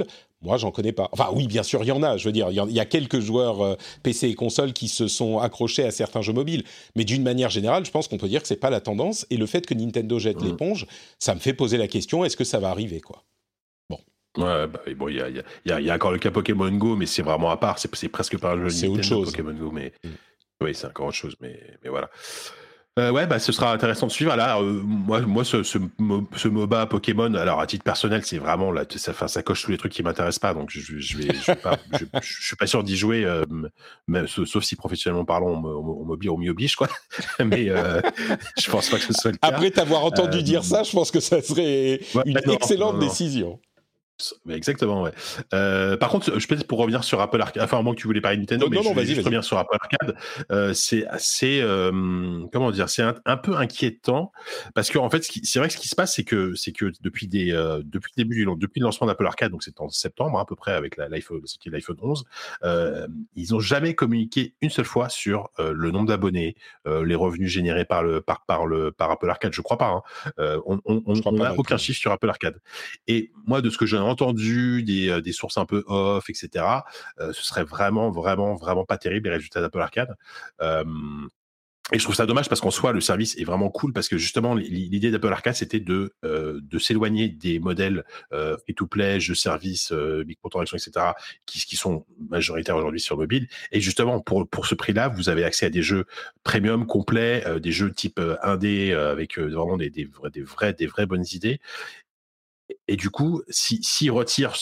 Speaker 2: Moi, j'en connais pas. Enfin, oui, bien sûr, il y en a. Je veux dire, il y a quelques joueurs PC et console qui se sont accrochés à certains jeux mobiles. Mais d'une manière générale, je pense qu'on peut dire que c'est pas la tendance. Et le fait que Nintendo jette l'éponge, ça me fait poser la question, est-ce que ça va arriver, quoi? Bon.
Speaker 3: Ouais, bah, bon, il y a encore le cas Pokémon Go, mais c'est vraiment à part. C'est presque pas un jeu
Speaker 2: C'est
Speaker 3: Nintendo,
Speaker 2: autre chose.
Speaker 3: Pokémon Go, mais oui, c'est encore autre chose. Mais voilà. Ouais, bah, ce sera intéressant de suivre. Là, moi, ce MOBA Pokémon, alors à titre personnel, c'est vraiment là, ça coche tous les trucs qui m'intéressent pas, donc je vais pas, je suis pas sûr d'y jouer, même, sauf si professionnellement parlant, on m'y oblige, quoi. Mais je pense pas que ce soit le cas.
Speaker 2: Après t'avoir entendu dire ça, je pense que ça serait une excellente décision.
Speaker 3: Exactement, ouais. Par contre, je peut-être pour revenir sur Apple Arcade, enfin, à moins que tu voulais parler de Nintendo, mais je reviens sur Apple Arcade. C'est assez, comment dire, c'est un peu inquiétant parce que en fait, c'est vrai que ce qui se passe, c'est que depuis le début, depuis le lancement d'Apple Arcade, donc c'est en septembre à peu près avec l'iPhone 11, ils ont jamais communiqué une seule fois sur le nombre d'abonnés, les revenus générés par Apple Arcade. Je crois pas. Hein. On n'a aucun chiffre sur Apple Arcade. Et moi, de ce que j'ai entendu des sources un peu off, etc. Ce serait vraiment pas terrible les résultats d'Apple Arcade. Et je trouve ça dommage parce qu'en soi, le service est vraiment cool parce que justement, l'idée d'Apple Arcade, c'était de s'éloigner des modèles free-to-play, jeux service, microtransactions, etc., qui sont majoritaires aujourd'hui sur mobile. Et justement, pour ce prix-là, vous avez accès à des jeux premium complets, des jeux type indé avec vraiment des vraies bonnes idées. Et du coup, s'ils retirent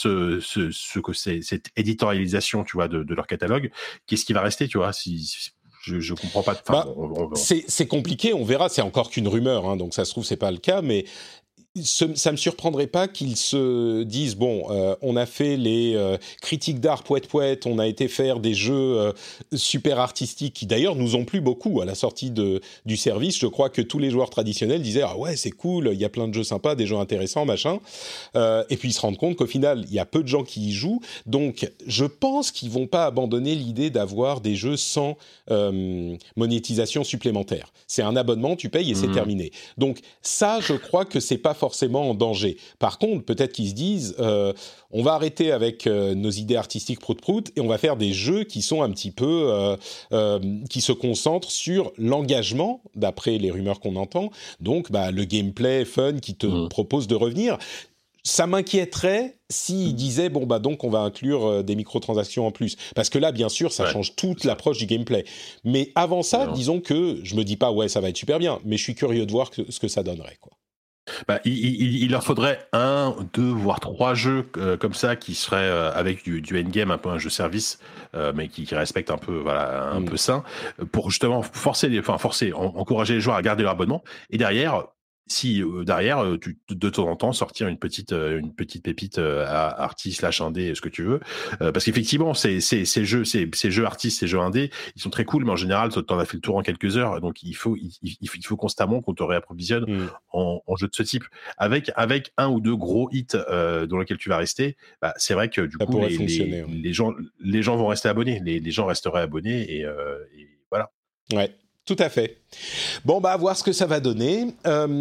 Speaker 3: cette éditorialisation, tu vois, de leur catalogue, qu'est-ce qui va rester, tu vois, je comprends pas.
Speaker 2: C'est compliqué, on verra. C'est encore qu'une rumeur, hein, donc ça se trouve c'est pas le cas, mais ça me surprendrait pas qu'ils se disent bon, on a fait les critiques d'art poète, on a été faire des jeux super artistiques qui d'ailleurs nous ont plu beaucoup à la sortie du service. Je crois que tous les joueurs traditionnels disaient ah ouais c'est cool, il y a plein de jeux sympas, des jeux intéressants machin. Et puis ils se rendent compte qu'au final il y a peu de gens qui y jouent. Donc je pense qu'ils vont pas abandonner l'idée d'avoir des jeux sans monétisation supplémentaire. C'est un abonnement, tu payes et c'est terminé. Donc ça, je crois que c'est pas forcément en danger. Par contre, peut-être qu'ils se disent on va arrêter avec nos idées artistiques prout-prout et on va faire des jeux qui sont un petit peu qui se concentrent sur l'engagement, d'après les rumeurs qu'on entend. Donc, le gameplay fun qui te propose de revenir. Ça m'inquiéterait s'ils disaient donc on va inclure des microtransactions en plus, parce que là bien sûr ça change toute l'approche du gameplay. Mais avant ça, disons que je me dis pas ça va être super bien, mais je suis curieux de voir ce que ça donnerait, quoi.
Speaker 3: Il leur faudrait 1, 2, voire 3 jeux comme ça qui seraient avec du endgame, un peu un jeu service, mais qui respecte un peu un peu sain, pour justement encourager les joueurs à garder leur abonnement. Et derrière, si derrière tu de temps en temps sortir une petite pépite artiste / indé, ce que tu veux, parce qu'effectivement ces jeux artistes, ces jeux indés, ils sont très cool, mais en général t'en as fait le tour en quelques heures, donc il faut constamment qu'on te réapprovisionne en jeux de ce type avec 1 ou 2 gros hits dans lesquels tu vas rester. C'est vrai que du coup les gens vont rester abonnés, les gens resteraient abonnés et voilà.
Speaker 2: Ouais. Tout à fait. Bon, à voir ce que ça va donner.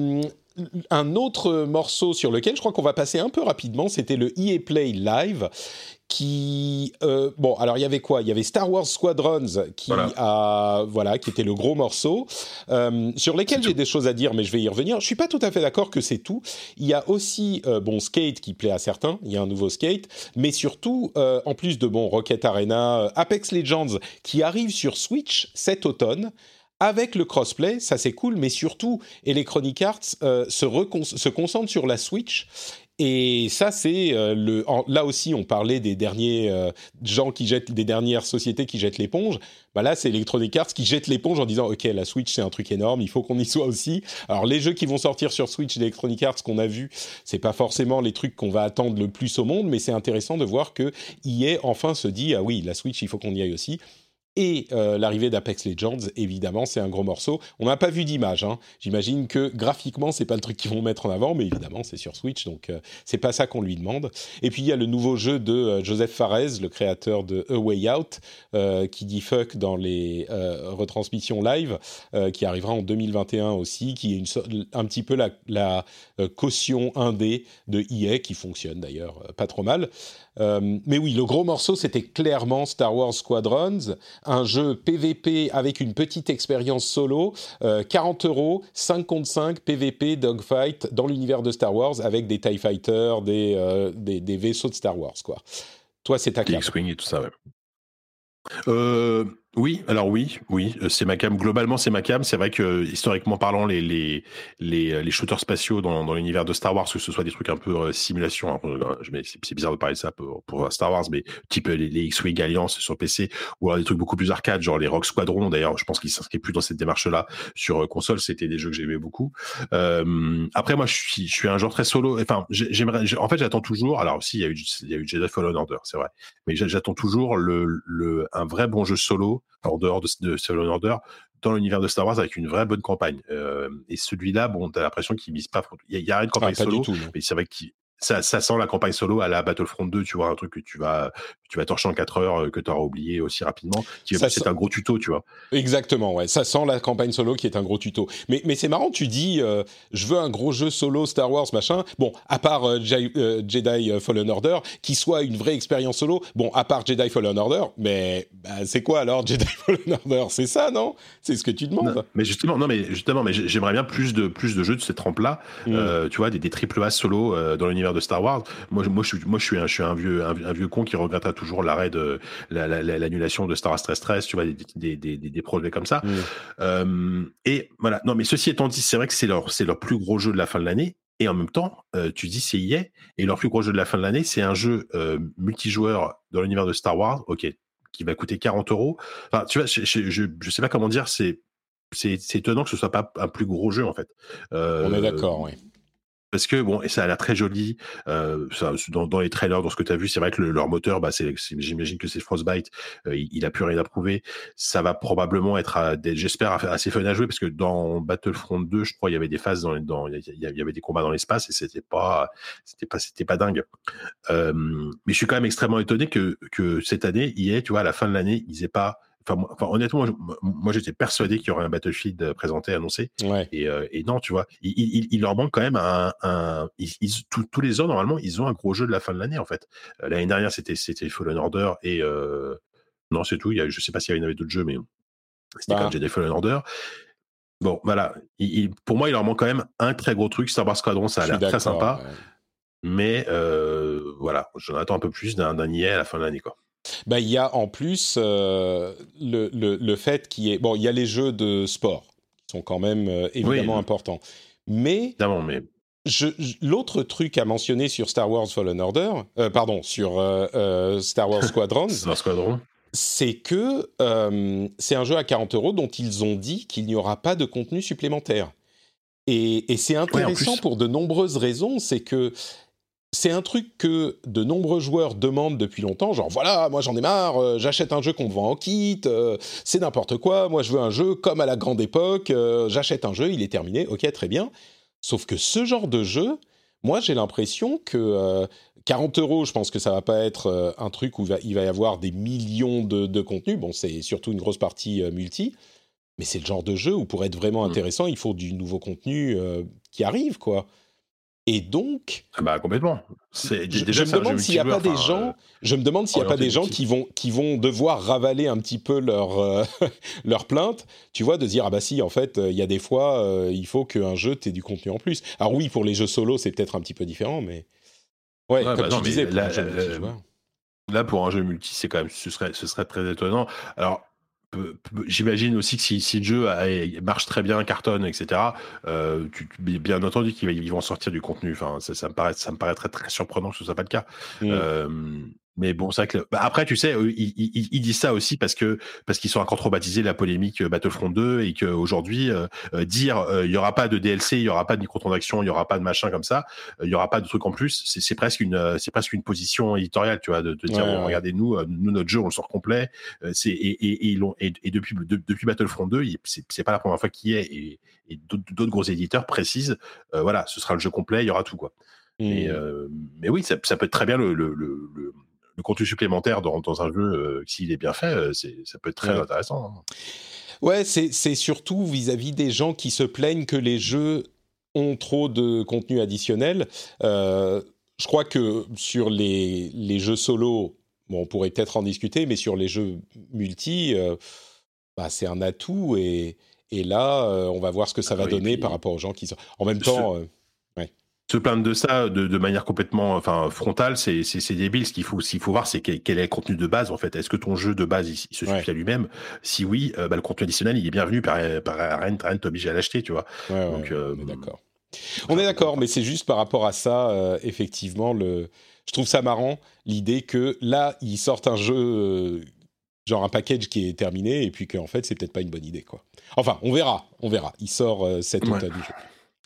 Speaker 2: Un autre morceau sur lequel je crois qu'on va passer un peu rapidement, c'était le EA Play Live qui... alors il y avait quoi ? Il y avait Star Wars Squadrons qui était le gros morceau, sur lesquels j'ai des choses à dire, mais je vais y revenir. Je suis pas tout à fait d'accord que c'est tout. Il y a aussi, Skate qui plaît à certains, il y a un nouveau Skate, mais surtout, en plus de Rocket Arena, Apex Legends qui arrive sur Switch cet automne, avec le crossplay, ça c'est cool, mais surtout Electronic Arts se concentre sur la Switch. Et ça, c'est là aussi, on parlait des derniers des dernières sociétés qui jettent l'éponge. Là, c'est Electronic Arts qui jette l'éponge en disant ok, la Switch c'est un truc énorme, il faut qu'on y soit aussi. Alors les jeux qui vont sortir sur Switch d'Electronic Arts qu'on a vu, c'est pas forcément les trucs qu'on va attendre le plus au monde, mais c'est intéressant de voir que EA enfin se dit ah oui, la Switch, il faut qu'on y aille aussi. Et l'arrivée d'Apex Legends, évidemment, c'est un gros morceau. On n'a pas vu d'image, hein. J'imagine que graphiquement, c'est pas le truc qu'ils vont mettre en avant, mais évidemment, c'est sur Switch, donc c'est pas ça qu'on lui demande. Et puis il y a le nouveau jeu de Joseph Fares, le créateur de A Way Out, qui dit fuck dans les retransmissions live, qui arrivera en 2021 aussi, qui est un petit peu la caution indé de EA, qui fonctionne d'ailleurs pas trop mal. Mais oui, le gros morceau, c'était clairement Star Wars Squadrons, un jeu PVP avec une petite expérience solo, 40€, 5 contre 5, PVP, dogfight, dans l'univers de Star Wars, avec des TIE Fighters, des vaisseaux de Star Wars, quoi. Toi, c'est ta cam.
Speaker 3: X-Wing et tout ça, ouais. Oui, alors oui, c'est ma cam. Globalement, c'est ma cam. C'est vrai que historiquement parlant, les shooters spatiaux dans l'univers de Star Wars, que ce soit des trucs un peu simulation, hein, c'est bizarre de parler de ça pour Star Wars, mais type les X-Wing Alliance sur PC, ou alors des trucs beaucoup plus arcade, genre les Rogue Squadron. D'ailleurs, je pense qu'ils s'inscrivent plus dans cette démarche-là sur console. C'était des jeux que j'aimais beaucoup. Après, moi, je suis un joueur très solo. Enfin, en fait, j'attends toujours. Alors aussi, il y a eu Jedi Fallen Order, c'est vrai, mais j'attends toujours un vrai bon jeu solo en dehors de Fallen Order dans l'univers de Star Wars avec une vraie bonne campagne. Et celui-là, bon, t'as l'impression qu'il mise pas. Il y a rien de campagne solo, du tout, mais c'est vrai que ça sent la campagne solo à la Battlefront 2, tu vois, un truc que tu vas torcher en 4 heures, que tu auras oublié aussi rapidement, c'est un gros tuto, tu vois.
Speaker 2: Exactement, ouais, ça sent la campagne solo qui est un gros tuto. Mais c'est marrant, tu dis, je veux un gros jeu solo Star Wars, machin. Bon, à part Jedi Fallen Order, qui soit une vraie expérience solo. Bon, à part Jedi Fallen Order, mais c'est quoi alors Jedi Fallen Order? C'est ça, non? C'est ce que tu demandes.
Speaker 3: Non, mais justement, j'aimerais bien plus de jeux de cette trempe-là. Tu vois, des AAA solo dans l'univers de Star Wars. Moi, je suis un vieux con qui regrettera toujours l'arrêt de l'annulation de Star Wars 1313, tu vois, des projets comme ça. Et voilà. Non, mais ceci étant dit, c'est vrai que c'est leur plus gros jeu de la fin de l'année. Et en même temps, tu dis c'est EA, et leur plus gros jeu de la fin de l'année, c'est un jeu multijoueur dans l'univers de Star Wars, qui va coûter 40€. Enfin, tu vois, je sais pas comment dire, c'est étonnant que ce soit pas un plus gros jeu, en fait.
Speaker 2: On est d'accord, oui.
Speaker 3: Parce que bon, et ça a l'air très joli, dans les trailers, dans ce que tu as vu, c'est vrai que leur moteur, j'imagine que c'est Frostbite, il a plus rien à prouver. Ça va probablement être, j'espère, assez fun à jouer, parce que dans Battlefront 2, je crois, il y avait des phases il y avait des combats dans l'espace, et c'était pas dingue. Mais je suis quand même extrêmement étonné que cette année, tu vois, à la fin de l'année, ils aient pas. Enfin, honnêtement, moi j'étais persuadé qu'il y aurait un Battlefield présenté, annoncé.
Speaker 2: Ouais.
Speaker 3: Et non, tu vois, il leur manque quand même tous les ans, normalement, ils ont un gros jeu de la fin de l'année, en fait. L'année dernière, c'était Fallen Order, et non, c'est tout. Je sais pas s'il y avait d'autres jeux, mais c'était quand même Jedi Fallen Order. Bon, voilà. Pour moi, il leur manque quand même un très gros truc. Star Wars Squadron, ça a l'air très sympa. Ouais. Mais voilà, j'en attends un peu plus d'un EA à la fin de l'année, quoi.
Speaker 2: Il y a en plus le fait qu'il y ait... Bon, il y a les jeux de sport qui sont quand même évidemment importants. Mais l'autre truc à mentionner sur Star Wars Fallen Order, sur Star Wars Squadrons, c'est que c'est un jeu à 40€ dont ils ont dit qu'il n'y aura pas de contenu supplémentaire. Et c'est intéressant pour de nombreuses raisons, c'est que c'est un truc que de nombreux joueurs demandent depuis longtemps, genre voilà, moi j'en ai marre, j'achète un jeu qu'on me vend en kit, c'est n'importe quoi, moi je veux un jeu comme à la grande époque, j'achète un jeu, il est terminé, ok, très bien. Sauf que ce genre de jeu, moi j'ai l'impression que 40€, je pense que ça va pas être un truc où il va y avoir des millions de contenus, bon c'est surtout une grosse partie multi, mais c'est le genre de jeu où pour être vraiment intéressant, il faut du nouveau contenu qui arrive, quoi. Et donc,
Speaker 3: complètement.
Speaker 2: Je me demande s'il n'y a pas des gens. Je me demande s'il n'y a pas des gens qui vont devoir ravaler un petit peu leur plainte. Tu vois, de dire si en fait il y a des fois il faut qu'un jeu t'ait du contenu en plus. Alors oui, pour les jeux solo c'est peut-être un petit peu différent, mais comme tu disais, pour un jeu multijoueur.
Speaker 3: Là pour un jeu multi, c'est quand même ce serait très étonnant. Alors. J'imagine aussi que si le jeu marche très bien, cartonne, etc., bien entendu qu'ils vont sortir du contenu. Enfin, ça me paraît très, très surprenant que ce soit pas le cas. Mais bon, c'est vrai que après, tu sais, ils disent ça aussi parce qu'ils sont encore trop baptisés la polémique Battlefront 2 et qu'aujourd'hui, dire il y aura pas de DLC, il y aura pas de microtransactions, il y aura pas de machin comme ça, il y aura pas de trucs en plus, c'est presque une position éditoriale, tu vois, de dire bon, regardez nous notre jeu on le sort complet, et depuis Battlefront 2, c'est pas la première fois qu'il y est, et d'autres gros éditeurs précisent voilà, ce sera le jeu complet, il y aura tout, quoi. Mais oui, ça peut être très bien le contenu supplémentaire dans un jeu, s'il est bien fait, ça peut être très intéressant. Hein.
Speaker 2: Ouais, c'est surtout vis-à-vis des gens qui se plaignent que les jeux ont trop de contenu additionnel. Je je crois que sur les jeux solo, bon, on pourrait peut-être en discuter, mais sur les jeux multi, c'est un atout et là, on va voir ce que ça va donner par rapport aux gens qui sont... En même temps...
Speaker 3: Se plaindre de ça de manière complètement frontale, c'est débile. Ce qu'il faut voir, c'est quel est le contenu de base, en fait. Est-ce que ton jeu de base, il se suffit à lui-même? Si oui, le contenu additionnel, il est bienvenu, rien t'oblige à l'acheter, tu vois.
Speaker 2: Donc, on est d'accord. On est d'accord, mais c'est juste par rapport à ça, effectivement, je trouve ça marrant, l'idée que là, ils sortent un jeu... genre un package qui est terminé, et puis qu'en fait, c'est peut-être pas une bonne idée, quoi. Enfin, on verra. Il sort cet automne du jeu.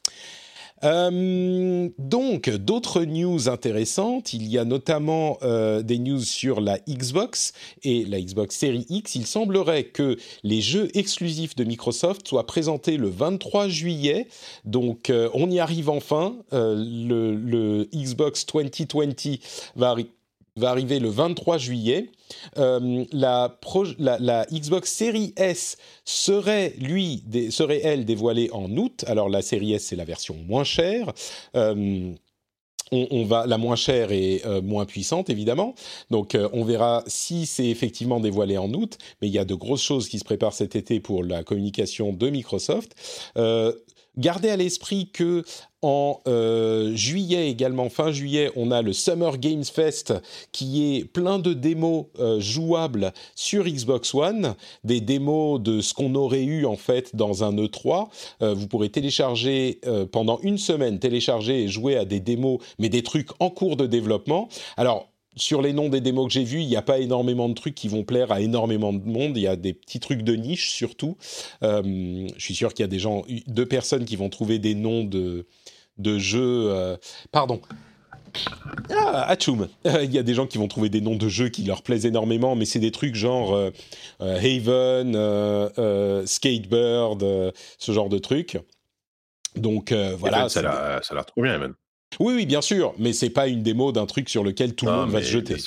Speaker 2: Donc, d'autres news intéressantes. Il y a notamment des news sur la Xbox et la Xbox Series X. Il semblerait que les jeux exclusifs de Microsoft soient présentés le 23 juillet. Donc, on y arrive enfin. Le Xbox 2020 va arriver le 23 juillet. La Xbox Series S serait elle dévoilée en août. Alors la Series S, c'est la version moins chère. La moins chère est moins puissante, évidemment. Donc on verra si c'est effectivement dévoilé en août. Mais il y a de grosses choses qui se préparent cet été pour la communication de Microsoft. Gardez à l'esprit que en juillet également, fin juillet, on a le Summer Games Fest qui est plein de démos jouables sur Xbox One, des démos de ce qu'on aurait eu en fait dans un E3. Vous pourrez télécharger pendant une semaine, télécharger et jouer à des démos, mais des trucs en cours de développement. Alors, sur les noms des démos que j'ai vus, il n'y a pas énormément de trucs qui vont plaire à énormément de monde. Il y a des petits trucs de niche surtout. Je suis sûr qu'il y a deux personnes qui vont trouver des noms de jeux... Pardon. Atchoum. Il y a des gens qui vont trouver des noms de jeux qui leur plaisent énormément, mais c'est des trucs genre Haven, Skatebird, ce genre de trucs. Donc voilà.
Speaker 3: Ça a l'air trop bien, même.
Speaker 2: Oui, bien sûr, mais c'est pas une démo d'un truc sur lequel tout le monde va se jeter.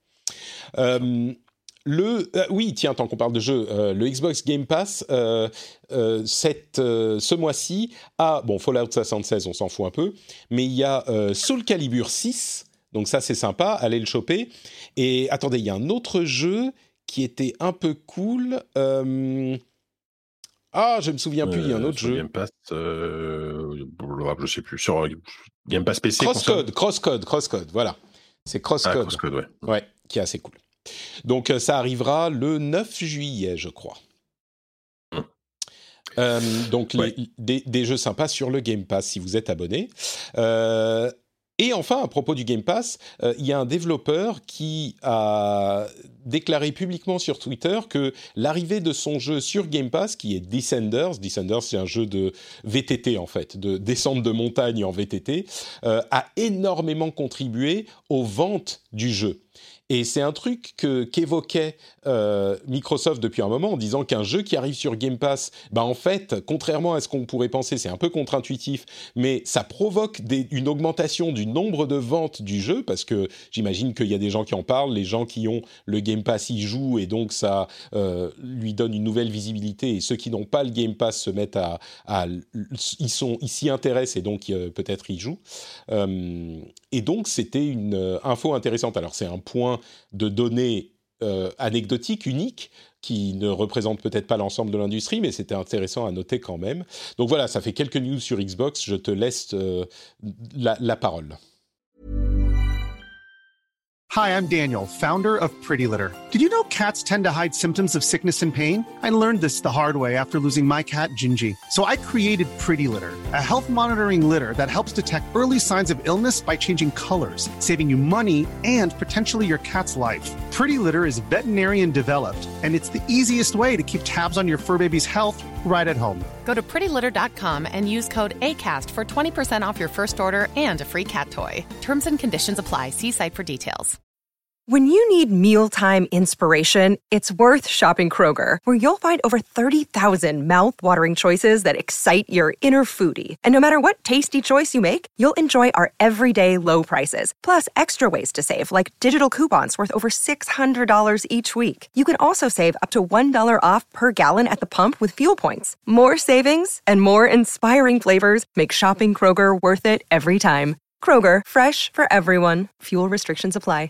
Speaker 2: Oui, tiens, tant qu'on parle de jeu, le Xbox Game Pass, ce mois-ci, Fallout 76, on s'en fout un peu, mais il y a Soul Calibur 6, donc ça c'est sympa, allez le choper. Et attendez, il y a un autre jeu qui était un peu cool... je me souviens plus, il y a un autre jeu.
Speaker 3: Game Pass, je sais plus. Sur Game Pass PC.
Speaker 2: Crosscode, voilà. C'est Crosscode.
Speaker 3: Crosscode, ouais.
Speaker 2: Ouais, qui est assez cool. Donc, ça arrivera le 9 juillet, je crois. Donc, des jeux sympas sur le Game Pass, si vous êtes abonné. Et enfin, à propos du Game Pass, il y a un développeur qui a déclaré publiquement sur Twitter que l'arrivée de son jeu sur Game Pass, qui est Descenders, c'est un jeu de VTT en fait, de descente de montagne en VTT, a énormément contribué aux ventes du jeu. Et c'est un truc qu'évoquait Microsoft depuis un moment en disant qu'un jeu qui arrive sur Game Pass, en fait, contrairement à ce qu'on pourrait penser, c'est un peu contre-intuitif, mais ça provoque une augmentation du nombre de ventes du jeu, parce que j'imagine qu'il y a des gens qui en parlent, les gens qui ont le Game Pass y jouent, et donc ça lui donne une nouvelle visibilité, et ceux qui n'ont pas le Game Pass se mettent ils s'y intéressent, et donc peut-être y jouent. Et donc c'était une info intéressante. Alors c'est un point de données anecdotique, unique, qui ne représente peut-être pas l'ensemble de l'industrie, mais c'était intéressant à noter quand même. Donc voilà, ça fait quelques news sur Xbox, je te laisse la parole.
Speaker 4: Hi, I'm Daniel, founder of Pretty Litter. Did you know cats tend to hide symptoms of sickness and pain? I learned this the hard way after losing my cat, Gingy. So I created Pretty Litter, a health monitoring litter that helps detect early signs of illness by changing colors, saving you money and potentially your cat's life. Pretty Litter is veterinarian developed, and it's the easiest way to keep tabs on your fur baby's health right at home.
Speaker 5: Go to prettylitter.com and use code ACAST for 20% off your first order and a free cat toy. Terms and conditions apply. See site for details.
Speaker 6: When you need mealtime inspiration, it's worth shopping Kroger, where you'll find over 30,000 mouth-watering choices that excite your inner foodie. And no matter what tasty choice you make, you'll enjoy our everyday low prices, plus extra ways to save, like digital coupons worth over $600 each week. You can also save up to $1 off per gallon at the pump with fuel points. More savings and more inspiring flavors make shopping Kroger worth it every time. Kroger, fresh for everyone. Fuel restrictions apply.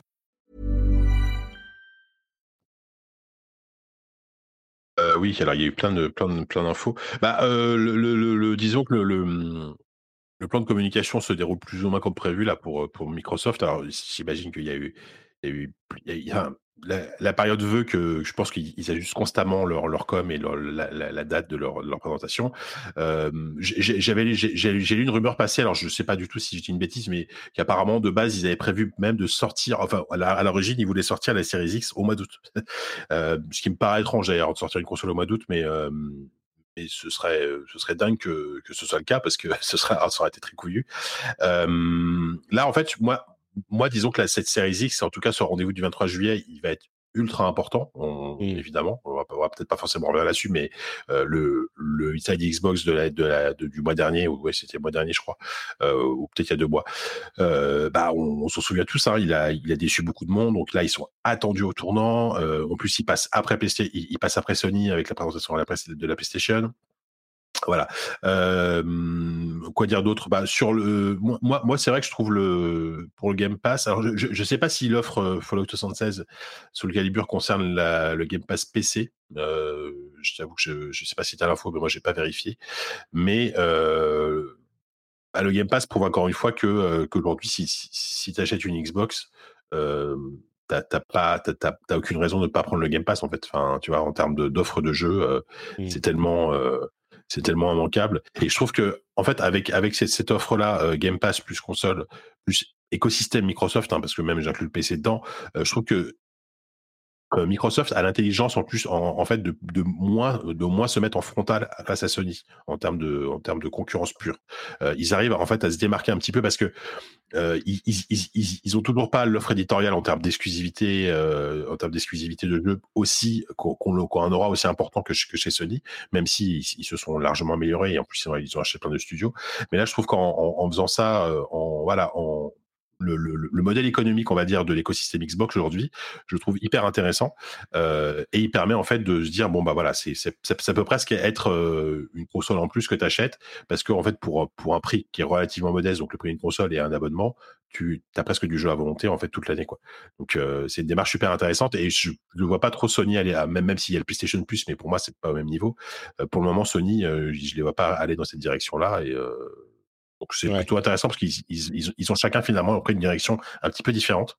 Speaker 3: Oui, alors il y a eu plein d'infos. Disons que le plan de communication se déroule plus ou moins comme prévu là pour Microsoft. Alors j'imagine il y a la période veut que je pense qu'ils ajustent constamment leur com et la date de leur présentation. J'ai lu une rumeur passer, alors je sais pas du tout si j'ai une bêtise, mais qu'apparemment de base ils avaient prévu même de sortir, enfin à l'origine ils voulaient sortir la Series X au mois d'août. Ce qui me paraît étrange d'ailleurs de sortir une console au mois d'août, mais ce serait dingue que ce soit le cas parce que ça aurait été très couillu. Là, en fait, moi, disons que cette série X, en tout cas, ce rendez-vous du 23 juillet, il va être ultra important, évidemment. On va peut-être pas forcément revenir là-dessus, mais le Inside Xbox du mois dernier, ou ouais, c'était le mois dernier, je crois, ou peut-être il y a 2 mois. On s'en souvient tous. Hein, il a déçu beaucoup de monde. Donc là, ils sont attendus au tournant. En plus, il passe après Sony avec la présentation de la PlayStation. Voilà. Quoi dire d'autre? Moi, c'est vrai que je trouve pour le Game Pass. Alors, je sais pas si l'offre Fallout 76 Soul Calibur concerne le Game Pass PC. Je t'avoue que je sais pas si t'as l'info, mais moi j'ai pas vérifié. Mais le Game Pass prouve encore une fois qu'aujourd'hui, si t'achètes une Xbox, t'as aucune raison de ne pas prendre le Game Pass en fait. Enfin, tu vois, en termes d'offres de jeux, c'est tellement immanquable. Et je trouve que en fait, avec cette offre-là, Game Pass plus console plus écosystème Microsoft, hein, parce que même j'inclus le PC dedans, je trouve que Microsoft a l'intelligence en plus en fait de moins se mettre en frontal face à Sony en termes de concurrence pure. Ils arrivent en fait à se démarquer un petit peu parce que ils ont toujours pas l'offre éditoriale en termes d'exclusivité de jeu aussi qu'on aura aussi important que chez Sony, même si ils se sont largement améliorés et en plus ils ont acheté plein de studios. Mais là je trouve qu'en faisant ça le modèle économique, on va dire, de l'écosystème Xbox aujourd'hui, je le trouve hyper intéressant et il permet en fait de se dire bon bah voilà, ça peut presque être une console en plus que tu achètes parce que en fait pour un prix qui est relativement modeste, donc le prix d'une console et un abonnement, tu as presque du jeu à volonté en fait toute l'année quoi. Donc c'est une démarche super intéressante et je ne vois pas trop Sony aller même s'il y a le PlayStation Plus, mais pour moi c'est pas au même niveau. Pour le moment Sony, je les vois pas aller dans cette direction là et donc c'est plutôt intéressant parce qu'ils ont chacun finalement pris une direction un petit peu différente.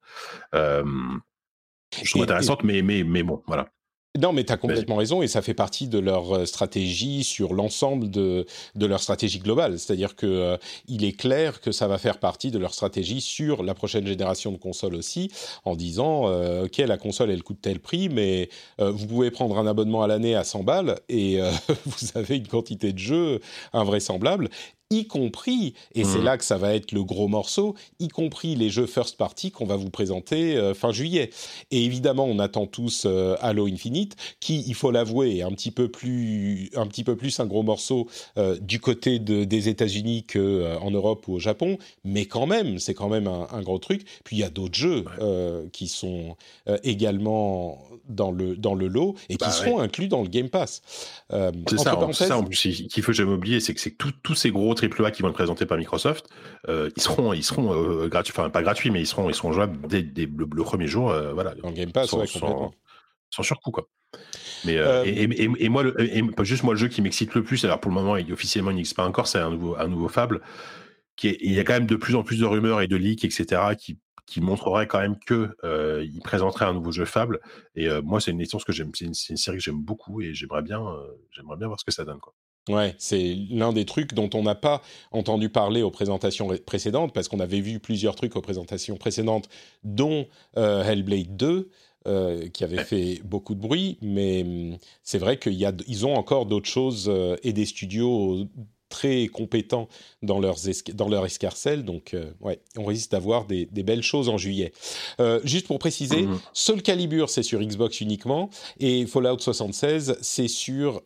Speaker 3: Je trouve intéressante, mais bon, voilà.
Speaker 2: Non, mais tu as complètement raison, et ça fait partie de leur stratégie sur l'ensemble de leur stratégie globale. C'est-à-dire que il est clair que ça va faire partie de leur stratégie sur la prochaine génération de consoles aussi, en disant ok, la console elle coûte tel prix, mais vous pouvez prendre un abonnement à l'année à 100 balles et vous avez une quantité de jeux invraisemblable. Y compris, et c'est là que ça va être le gros morceau, y compris les jeux first party qu'on va vous présenter fin juillet. Et évidemment, on attend tous Halo Infinite, qui, il faut l'avouer, est un petit peu plus un gros morceau du côté des États-Unis qu'en Europe ou au Japon, mais quand même, c'est quand même un gros truc. Puis il y a d'autres jeux qui sont également dans le lot et qui seront inclus dans le Game Pass.
Speaker 3: C'est ça, en plus, qu'il faut jamais oublier, c'est que tous ces gros AAA qui vont être présentés par Microsoft, ils seront gratuits, enfin pas gratuits, mais ils seront jouables dès le premier jour, voilà.
Speaker 2: Dans le Game Pass, complètement.
Speaker 3: Sans surcoût, quoi. Mais et moi, juste moi, le jeu qui m'excite le plus, alors pour le moment, officiellement, il n'existe pas encore, c'est un nouveau Fable. Il y a quand même de plus en plus de rumeurs et de leaks, etc., qui montreraient quand même que il présenterait un nouveau jeu Fable. Et moi, c'est une licence que j'aime, c'est une série que j'aime beaucoup et j'aimerais bien voir ce que ça donne, quoi.
Speaker 2: Ouais, c'est l'un des trucs dont on n'a pas entendu parler aux présentations précédentes, parce qu'on avait vu plusieurs trucs aux présentations précédentes, dont Hellblade 2, qui avait fait beaucoup de bruit, mais c'est vrai qu'ils ont encore d'autres choses et des studios très compétents dans leur escarcelle, donc on risque d'avoir des belles choses en juillet. Juste pour préciser, Soul Calibur c'est sur Xbox uniquement et Fallout 76 c'est sur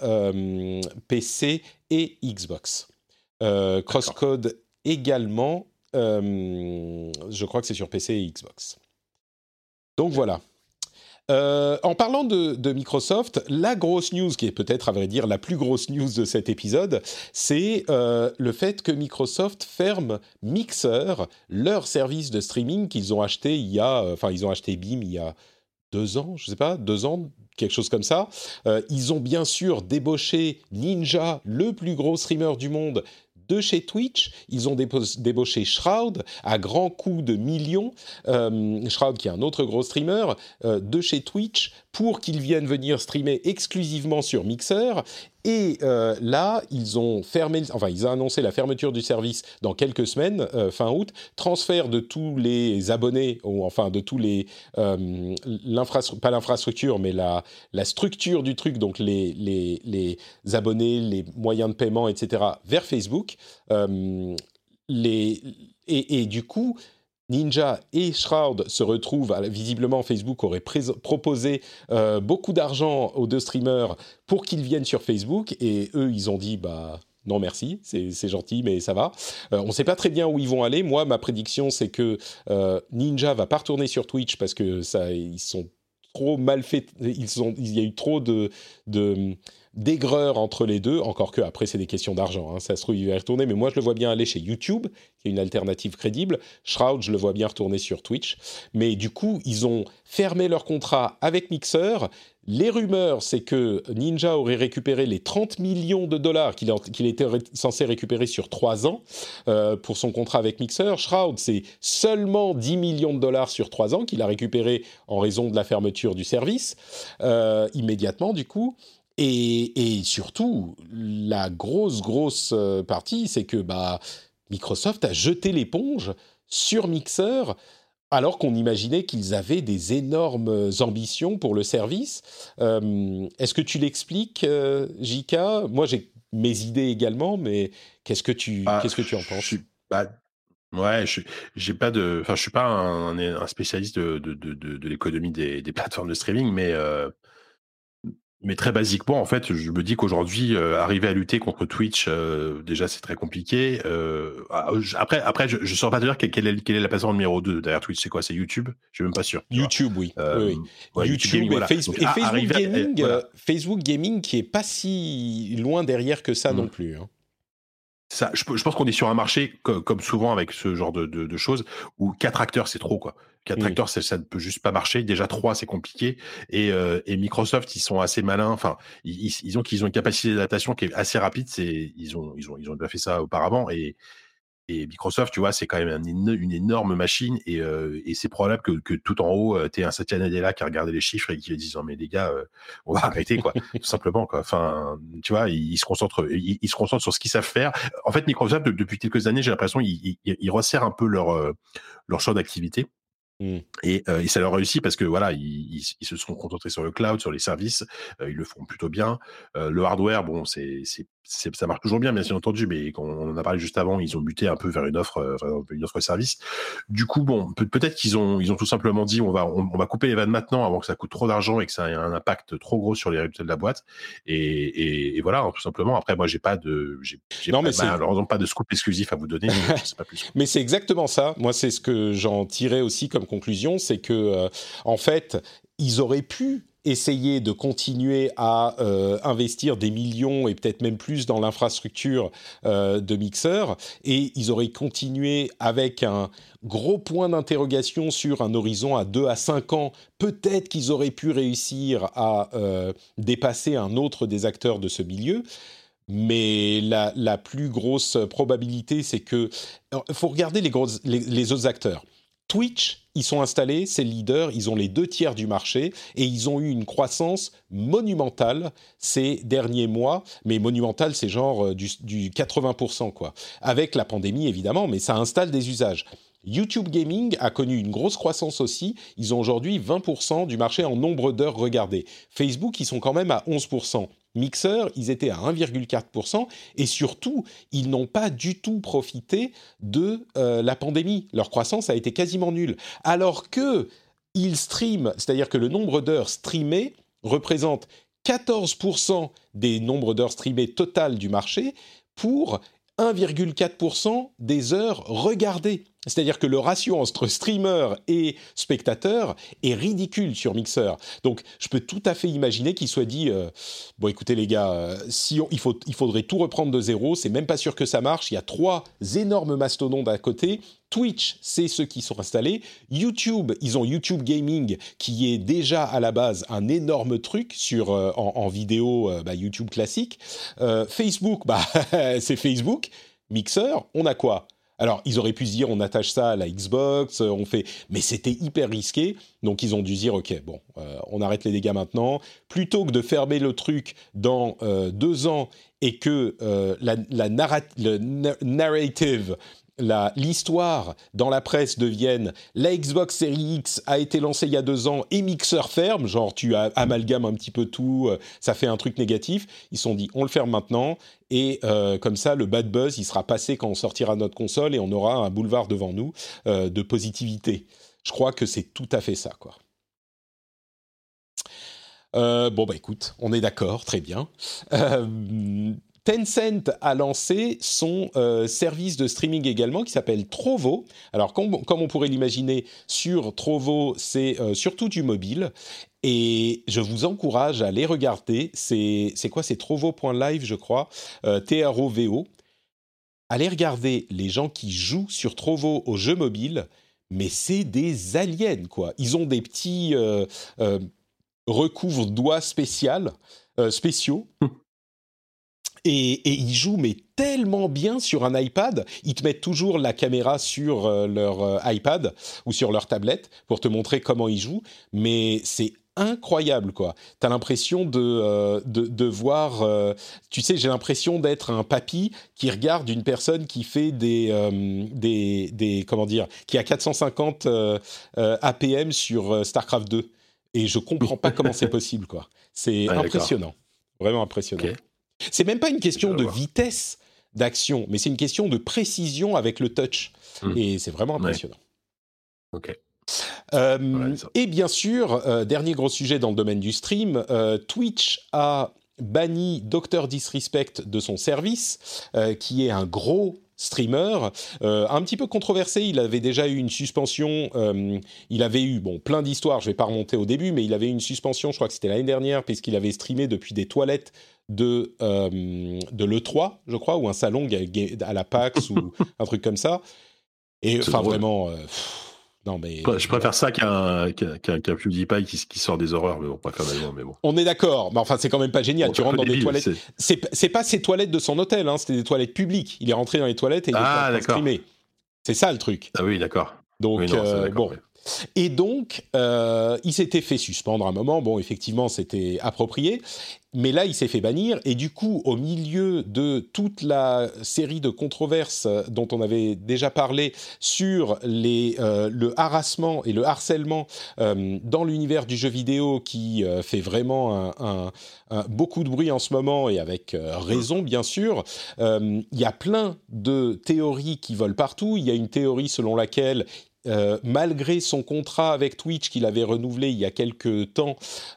Speaker 2: PC et Xbox. CrossCode également, je crois que c'est sur PC et Xbox. Donc voilà. En parlant de Microsoft, la grosse news, qui est peut-être à vrai dire la plus grosse news de cet épisode, c'est le fait que Microsoft ferme Mixer, leur service de streaming qu'ils ont acheté ils ont acheté Beam il y a 2 ans, je sais pas, 2 ans, quelque chose comme ça. Ils ont bien sûr débauché Ninja, le plus gros streamer du monde, de chez Twitch. Ils ont débauché Shroud à grands coups de millions. Shroud, qui est un autre gros streamer, de chez Twitch, pour qu'ils viennent venir streamer exclusivement sur Mixer. Et là, ils ont annoncé la fermeture du service dans quelques semaines, fin août, transfert de tous les abonnés, ou enfin de tous les pas l'infrastructure, mais la structure du truc, donc les abonnés, les moyens de paiement, etc., vers Facebook. Et du coup, Ninja et Shroud se retrouvent, visiblement Facebook aurait proposé beaucoup d'argent aux 2 streamers pour qu'ils viennent sur Facebook, et eux ils ont dit non merci, c'est gentil mais ça va. On ne sait pas très bien où ils vont aller. Moi ma prédiction c'est que Ninja va pas retourner sur Twitch parce que ils sont trop mal faits, il y a eu trop d'aigreur entre les deux, encore que après c'est des questions d'argent, hein. Ça se trouve il va y retourner, mais moi je le vois bien aller chez YouTube, qui est une alternative crédible. Shroud, je le vois bien retourner sur Twitch, mais du coup ils ont fermé leur contrat avec Mixer. Les rumeurs, c'est que Ninja aurait récupéré les 30 millions de dollars qu'il était censé récupérer sur 3 ans pour son contrat avec Mixer. Shroud, c'est seulement 10 millions de dollars sur 3 ans qu'il a récupéré en raison de la fermeture du service, immédiatement du coup. Et surtout, la grosse partie, c'est que Microsoft a jeté l'éponge sur Mixer, alors qu'on imaginait qu'ils avaient des énormes ambitions pour le service. Est-ce que tu l'expliques, JK ? Moi, j'ai mes idées également, mais qu'est-ce que tu en penses ?
Speaker 3: Je suis pas un spécialiste de l'économie des plateformes de streaming, mais très basiquement, en fait, je me dis qu'aujourd'hui, arriver à lutter contre Twitch, déjà, c'est très compliqué. Après, je ne saurais pas te dire quelle est la plateforme numéro 2 derrière Twitch. C'est quoi ? C'est YouTube ? Je suis même pas sûr.
Speaker 2: YouTube, oui. Oui.
Speaker 3: Ouais,
Speaker 2: YouTube Gaming, et voilà. Facebook Gaming, Facebook Gaming, qui est pas si loin derrière que ça non plus. Hein.
Speaker 3: Ça, je pense qu'on est sur un marché, comme souvent avec ce genre de choses, où 4 acteurs, c'est trop, quoi. 4 acteurs, ça ne peut juste pas marcher. Déjà, 3, c'est compliqué. Et Microsoft, ils sont assez malins. Enfin, ils ont une capacité d'adaptation qui est assez rapide. Ils ont déjà fait ça auparavant. Et Microsoft, tu vois, c'est quand même une énorme machine. Et c'est probable que tout en haut, tu aies un Satya Nadella qui a regardé les chiffres et qui dit non mais les gars, on va arrêter, quoi. Tout simplement, quoi. Enfin, tu vois, ils se concentrent sur ce qu'ils savent faire. En fait, Microsoft, depuis quelques années, j'ai l'impression ils resserrent un peu leur champ d'activité. Et ça leur réussit parce que voilà, ils se sont concentrés sur le cloud, sur les services, ils le font plutôt bien. Le hardware, bon, ça marche toujours bien entendu, mais on en a parlé juste avant, ils ont buté un peu vers une offre service. Du coup, bon, peut-être qu'ils ont tout simplement dit on va couper les vannes maintenant avant que ça coûte trop d'argent et que ça ait un impact trop gros sur les résultats de la boîte. Et voilà, hein, tout simplement. Après, moi, j'ai malheureusement pas de scoop exclusif à vous donner. Je sais pas plus.
Speaker 2: Mais c'est exactement ça. Moi, c'est ce que j'en tirais aussi comme conclusion, c'est que en fait, ils auraient pu essayer de continuer à investir des millions et peut-être même plus dans l'infrastructure de Mixer, et ils auraient continué avec un gros point d'interrogation sur un horizon à 2 à 5 ans. Peut-être qu'ils auraient pu réussir à dépasser un autre des acteurs de ce milieu. Mais la plus grosse probabilité, c'est que faut regarder les autres acteurs. Twitch, ils sont installés, c'est le leader, ils ont les 2/3 du marché et ils ont eu une croissance monumentale ces derniers mois. Mais monumentale, c'est genre du 80%, quoi. Avec la pandémie, évidemment, mais ça installe des usages. YouTube Gaming a connu une grosse croissance aussi. Ils ont aujourd'hui 20% du marché en nombre d'heures regardées. Facebook, ils sont quand même à 11%. Mixer, ils étaient à 1,4%. Et surtout, ils n'ont pas du tout profité de la pandémie. Leur croissance a été quasiment nulle. Alors qu'ils streament, c'est-à-dire que le nombre d'heures streamées représente 14% des nombres d'heures streamées totales du marché pour 1,4% des heures regardées. C'est-à-dire que le ratio entre streamer et spectateur est ridicule sur Mixer. Donc, je peux tout à fait imaginer qu'il soit dit bon, écoutez les gars, il faudrait tout reprendre de zéro. C'est même pas sûr que ça marche. Il y a 3 énormes mastodontes à côté. Twitch, c'est ceux qui sont installés. YouTube, ils ont YouTube Gaming, qui est déjà à la base un énorme truc sur en vidéo YouTube classique. Facebook, c'est Facebook. Mixer, on a quoi ? Alors, ils auraient pu se dire, on attache ça à la Xbox, mais c'était hyper risqué. Donc, ils ont dû se dire, ok, bon, on arrête les dégâts maintenant. Plutôt que de fermer le truc dans 2 ans et que le narrative, l'histoire dans la presse devienne la Xbox Series X a été lancée il y a 2 ans et Mixer ferme, genre tu amalgames un petit peu tout, ça fait un truc négatif. Ils se sont dit on le ferme maintenant et comme ça le bad buzz il sera passé quand on sortira notre console et on aura un boulevard devant nous de positivité. Je crois que c'est tout à fait ça, quoi. Écoute, on est d'accord, très bien. Tencent a lancé son service de streaming également qui s'appelle Trovo. Alors, comme on pourrait l'imaginer, sur Trovo, c'est surtout du mobile. Et je vous encourage à aller regarder. C'est quoi ? C'est trovo.live, je crois. Trovo. Allez regarder les gens qui jouent sur Trovo aux jeux mobiles. Mais c'est des aliens, quoi. Ils ont des petits recouvre-doigts spéciaux. Et ils jouent mais tellement bien sur un iPad, ils te mettent toujours la caméra sur leur iPad ou sur leur tablette pour te montrer comment ils jouent, mais c'est incroyable, quoi. T'as l'impression de voir... tu sais, j'ai l'impression d'être un papy qui regarde une personne qui fait des comment dire, qui a 450 APM sur StarCraft 2. Et je comprends pas comment c'est possible, quoi. C'est impressionnant. Vraiment impressionnant. Okay. C'est même pas une question de vitesse d'action, mais c'est une question de précision avec le touch. Et c'est vraiment impressionnant.
Speaker 3: Ok.
Speaker 2: Et bien sûr, dernier gros sujet dans le domaine du stream, Twitch a banni Dr Disrespect de son service, qui est un gros streamer, un petit peu controversé. Il avait déjà eu une suspension, il avait eu plein d'histoires, je vais pas remonter au début, mais il avait eu une suspension, je crois que c'était l'année dernière, puisqu'il avait streamé depuis des toilettes de l'E3, je crois, ou un salon à la PAX ou un truc comme ça. Et enfin vraiment... non, mais,
Speaker 3: je préfère ça qu'un PewDiePie qui sort des horreurs, mais bon, pas quand même, mais bon.
Speaker 2: On est d'accord, mais enfin, c'est quand même pas génial. Tu rentres dans des toilettes. C'est pas ses toilettes de son hôtel, hein, c'était des toilettes publiques. Il est rentré dans les toilettes et il est en train de streamer. C'est ça le truc.
Speaker 3: Ah oui, d'accord.
Speaker 2: Donc,
Speaker 3: oui, non,
Speaker 2: bon. Ouais. Et donc, il s'était fait suspendre un moment. Bon, effectivement, c'était approprié. Mais là, il s'est fait bannir. Et du coup, au milieu de toute la série de controverses dont on avait déjà parlé sur le harassement et le harcèlement dans l'univers du jeu vidéo qui fait vraiment beaucoup de bruit en ce moment et avec raison, bien sûr, il y a plein de théories qui volent partout. Il y a une théorie selon laquelle malgré son contrat avec Twitch qu'il avait renouvelé il y a quelques temps,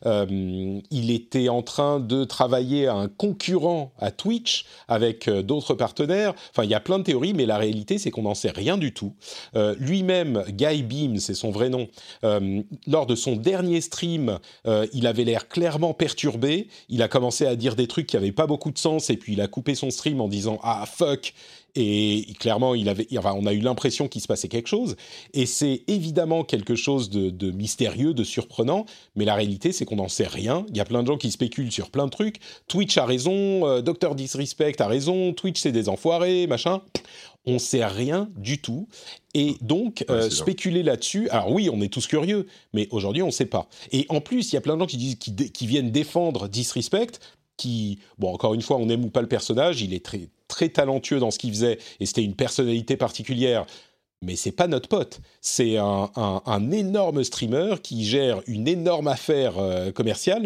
Speaker 2: il était en train de travailler à un concurrent à Twitch avec d'autres partenaires. Enfin, il y a plein de théories, mais la réalité, c'est qu'on n'en sait rien du tout. Lui-même, Guy Beam, c'est son vrai nom, lors de son dernier stream, il avait l'air clairement perturbé. Il a commencé à dire des trucs qui n'avaient pas beaucoup de sens, et puis il a coupé son stream en disant « Ah, fuck !» Et clairement, on a eu l'impression qu'il se passait quelque chose. Et c'est évidemment quelque chose de mystérieux, de surprenant. Mais la réalité, c'est qu'on n'en sait rien. Il y a plein de gens qui spéculent sur plein de trucs. Twitch a raison, Dr Disrespect a raison, Twitch c'est des enfoirés, machin. On ne sait rien du tout. Et donc, spéculer là-dessus... Alors oui, on est tous curieux, mais aujourd'hui, on ne sait pas. Et en plus, il y a plein de gens qui viennent défendre Disrespect, qui, encore une fois, on aime ou pas le personnage, il est très, très talentueux dans ce qu'il faisait, et c'était une personnalité particulière, mais c'est pas notre pote. C'est un énorme streamer qui gère une énorme affaire commerciale,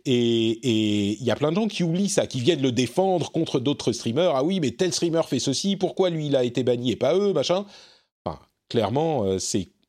Speaker 2: et il y a plein de gens qui oublient ça, qui viennent le défendre contre d'autres streamers. Ah oui, mais tel streamer fait ceci, pourquoi lui il a été banni et pas eux, machin. Enfin, clairement, c'est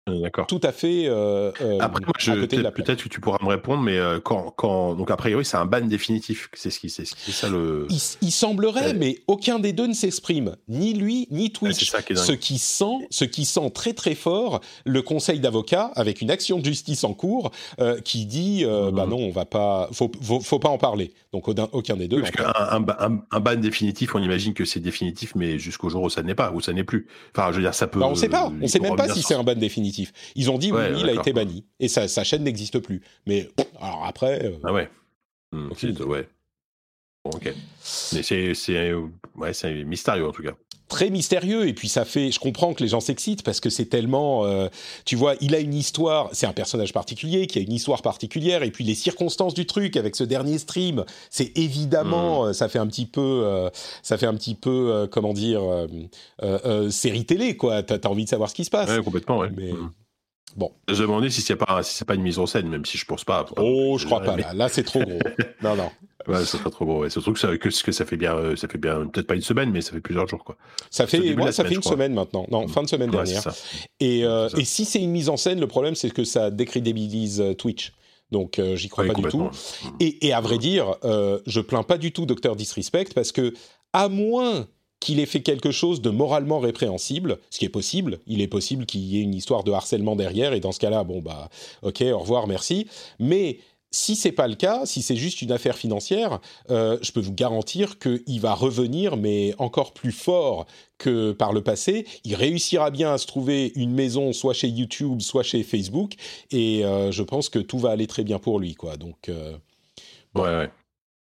Speaker 3: D'accord.
Speaker 2: tout à fait
Speaker 3: Après, moi,
Speaker 2: à côté de la plaque.
Speaker 3: peut-être que tu pourras me répondre, mais donc a priori, c'est un ban définitif. C'est ça le.
Speaker 2: Il semblerait, mais aucun des deux ne s'exprime, ni lui ni Twitch.
Speaker 3: C'est ça qui est dingue.
Speaker 2: Ce qui sent très très fort le conseil d'avocats avec une action de justice en cours qui dit bah non, on va pas, faut pas en parler. Donc aucun des deux.
Speaker 3: Oui, parce qu'un ban définitif, on imagine que c'est définitif, mais jusqu'au jour où ça n'est pas, où ça n'est plus. Enfin, je veux dire, ça peut.
Speaker 2: Bah, on sait pas. On sait même pas si c'est un ban définitif. Ils ont dit oui, il a été banni et sa chaîne n'existe plus. Mais alors après.
Speaker 3: Ah ouais. Ouais. Bon, ok. Mais c'est mystérieux en tout cas.
Speaker 2: Très mystérieux, et puis je comprends que les gens s'excitent parce que c'est tellement, tu vois, il a une histoire, c'est un personnage particulier qui a une histoire particulière, et puis les circonstances du truc avec ce dernier stream, c'est évidemment, ça fait un petit peu, comment dire, série télé, quoi. T'as envie de savoir ce qui se passe.
Speaker 3: Ouais, complètement, ouais.
Speaker 2: Mais bon.
Speaker 3: Je me demandais si c'est pas une mise en scène, même si je pense pas.
Speaker 2: Je crois pas. Là, c'est trop gros. Non.
Speaker 3: Ouais, c'est pas trop gros. Ouais. Surtout que ça fait bien, peut-être pas une semaine, mais ça fait plusieurs jours, quoi.
Speaker 2: Ça fait une semaine maintenant. Non, fin de semaine dernière. Et si c'est une mise en scène, le problème c'est que ça décrédibilise Twitch. Donc j'y crois pas du tout. Et à vrai dire, je plains pas du tout Dr Disrespect parce que à moins qu'il ait fait quelque chose de moralement répréhensible, ce qui est possible, il est possible qu'il y ait une histoire de harcèlement derrière, et dans ce cas-là, bon bah, ok, au revoir, merci. Mais si c'est pas le cas, si c'est juste une affaire financière, je peux vous garantir qu'il va revenir, mais encore plus fort que par le passé. Il réussira bien à se trouver une maison, soit chez YouTube, soit chez Facebook, et je pense que tout va aller très bien pour lui, quoi. Donc,
Speaker 3: bon. Ouais.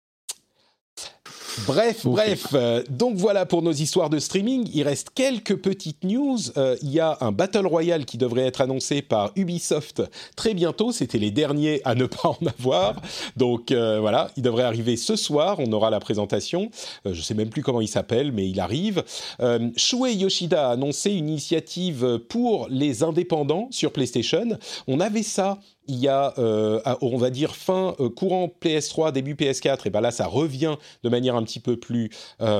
Speaker 2: Bref, donc voilà pour nos histoires de streaming. Il reste quelques petites news. Il y a un Battle Royale qui devrait être annoncé par Ubisoft très bientôt. C'était les derniers à ne pas en avoir. Donc voilà, il devrait arriver ce soir. On aura la présentation. Je ne sais même plus comment il s'appelle, mais il arrive. Shuei Yoshida a annoncé une initiative pour les indépendants sur PlayStation. On avait ça il y a, on va dire, courant PS3, début PS4, et ben là, ça revient de manière un petit peu plus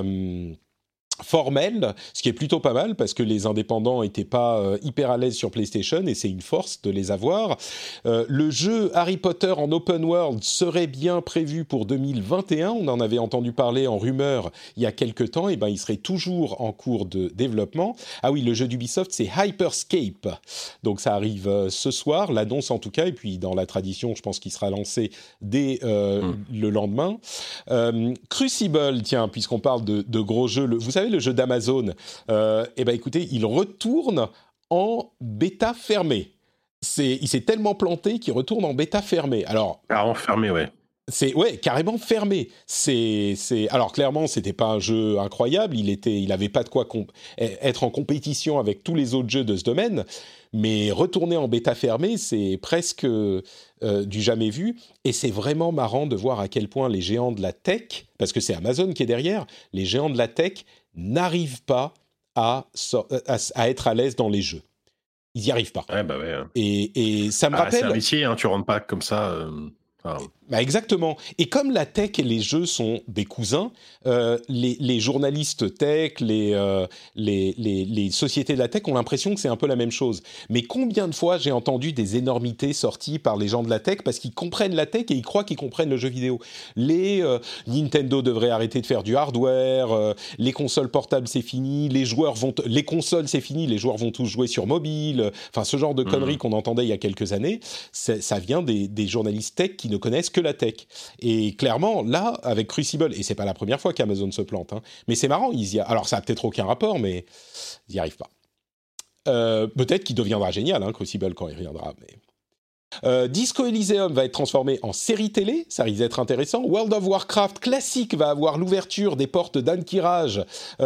Speaker 2: formelle, ce qui est plutôt pas mal, parce que les indépendants n'étaient pas hyper à l'aise sur PlayStation, et c'est une force de les avoir. Le jeu Harry Potter en open world serait bien prévu pour 2021, on en avait entendu parler en rumeur il y a quelques temps, et ben il serait toujours en cours de développement. Ah oui, le jeu d'Ubisoft, c'est Hyperscape, donc ça arrive ce soir, l'annonce en tout cas, et puis dans la tradition, je pense qu'il sera lancé dès le lendemain. Crucible, tiens, puisqu'on parle de gros jeux, vous savez, le jeu d'Amazon, eh ben écoutez, il retourne en bêta fermée. Il s'est tellement planté qu'il retourne en bêta fermée. Alors,
Speaker 3: carrément fermé, ouais.
Speaker 2: Carrément fermé. Alors clairement, c'était pas un jeu incroyable. Il avait pas de quoi être en compétition avec tous les autres jeux de ce domaine. Mais retourner en bêta fermée, c'est presque du jamais vu. Et c'est vraiment marrant de voir à quel point les géants de la tech, parce que c'est Amazon qui est derrière, les géants de la tech n'arrivent pas à être à l'aise dans les jeux. Ils n'y arrivent pas.
Speaker 3: Ouais, bah ouais.
Speaker 2: Et ça me rappelle...
Speaker 3: C'est un métier, hein, tu rentres pas comme ça...
Speaker 2: Bah exactement. Et comme la tech et les jeux sont des cousins, les journalistes tech, les sociétés de la tech ont l'impression que c'est un peu la même chose. Mais combien de fois j'ai entendu des énormités sorties par les gens de la tech parce qu'ils comprennent la tech et ils croient qu'ils comprennent le jeu vidéo. Nintendo devrait arrêter de faire du hardware, les consoles portables c'est fini, les consoles c'est fini, les joueurs vont tous jouer sur mobile. Enfin, ce genre de conneries qu'on entendait il y a quelques années, ça vient des journalistes tech qui ne connaissent que la tech. Et clairement, là, avec Crucible, et c'est pas la première fois qu'Amazon se plante, hein, mais c'est marrant, alors ça a peut-être aucun rapport, mais ils n'y arrivent pas. Peut-être qu'il deviendra génial, hein, Crucible, quand il reviendra, mais... Disco Elysium va être transformé en série télé, ça risque d'être intéressant. World of Warcraft classique va avoir l'ouverture des portes d'Ankiraj,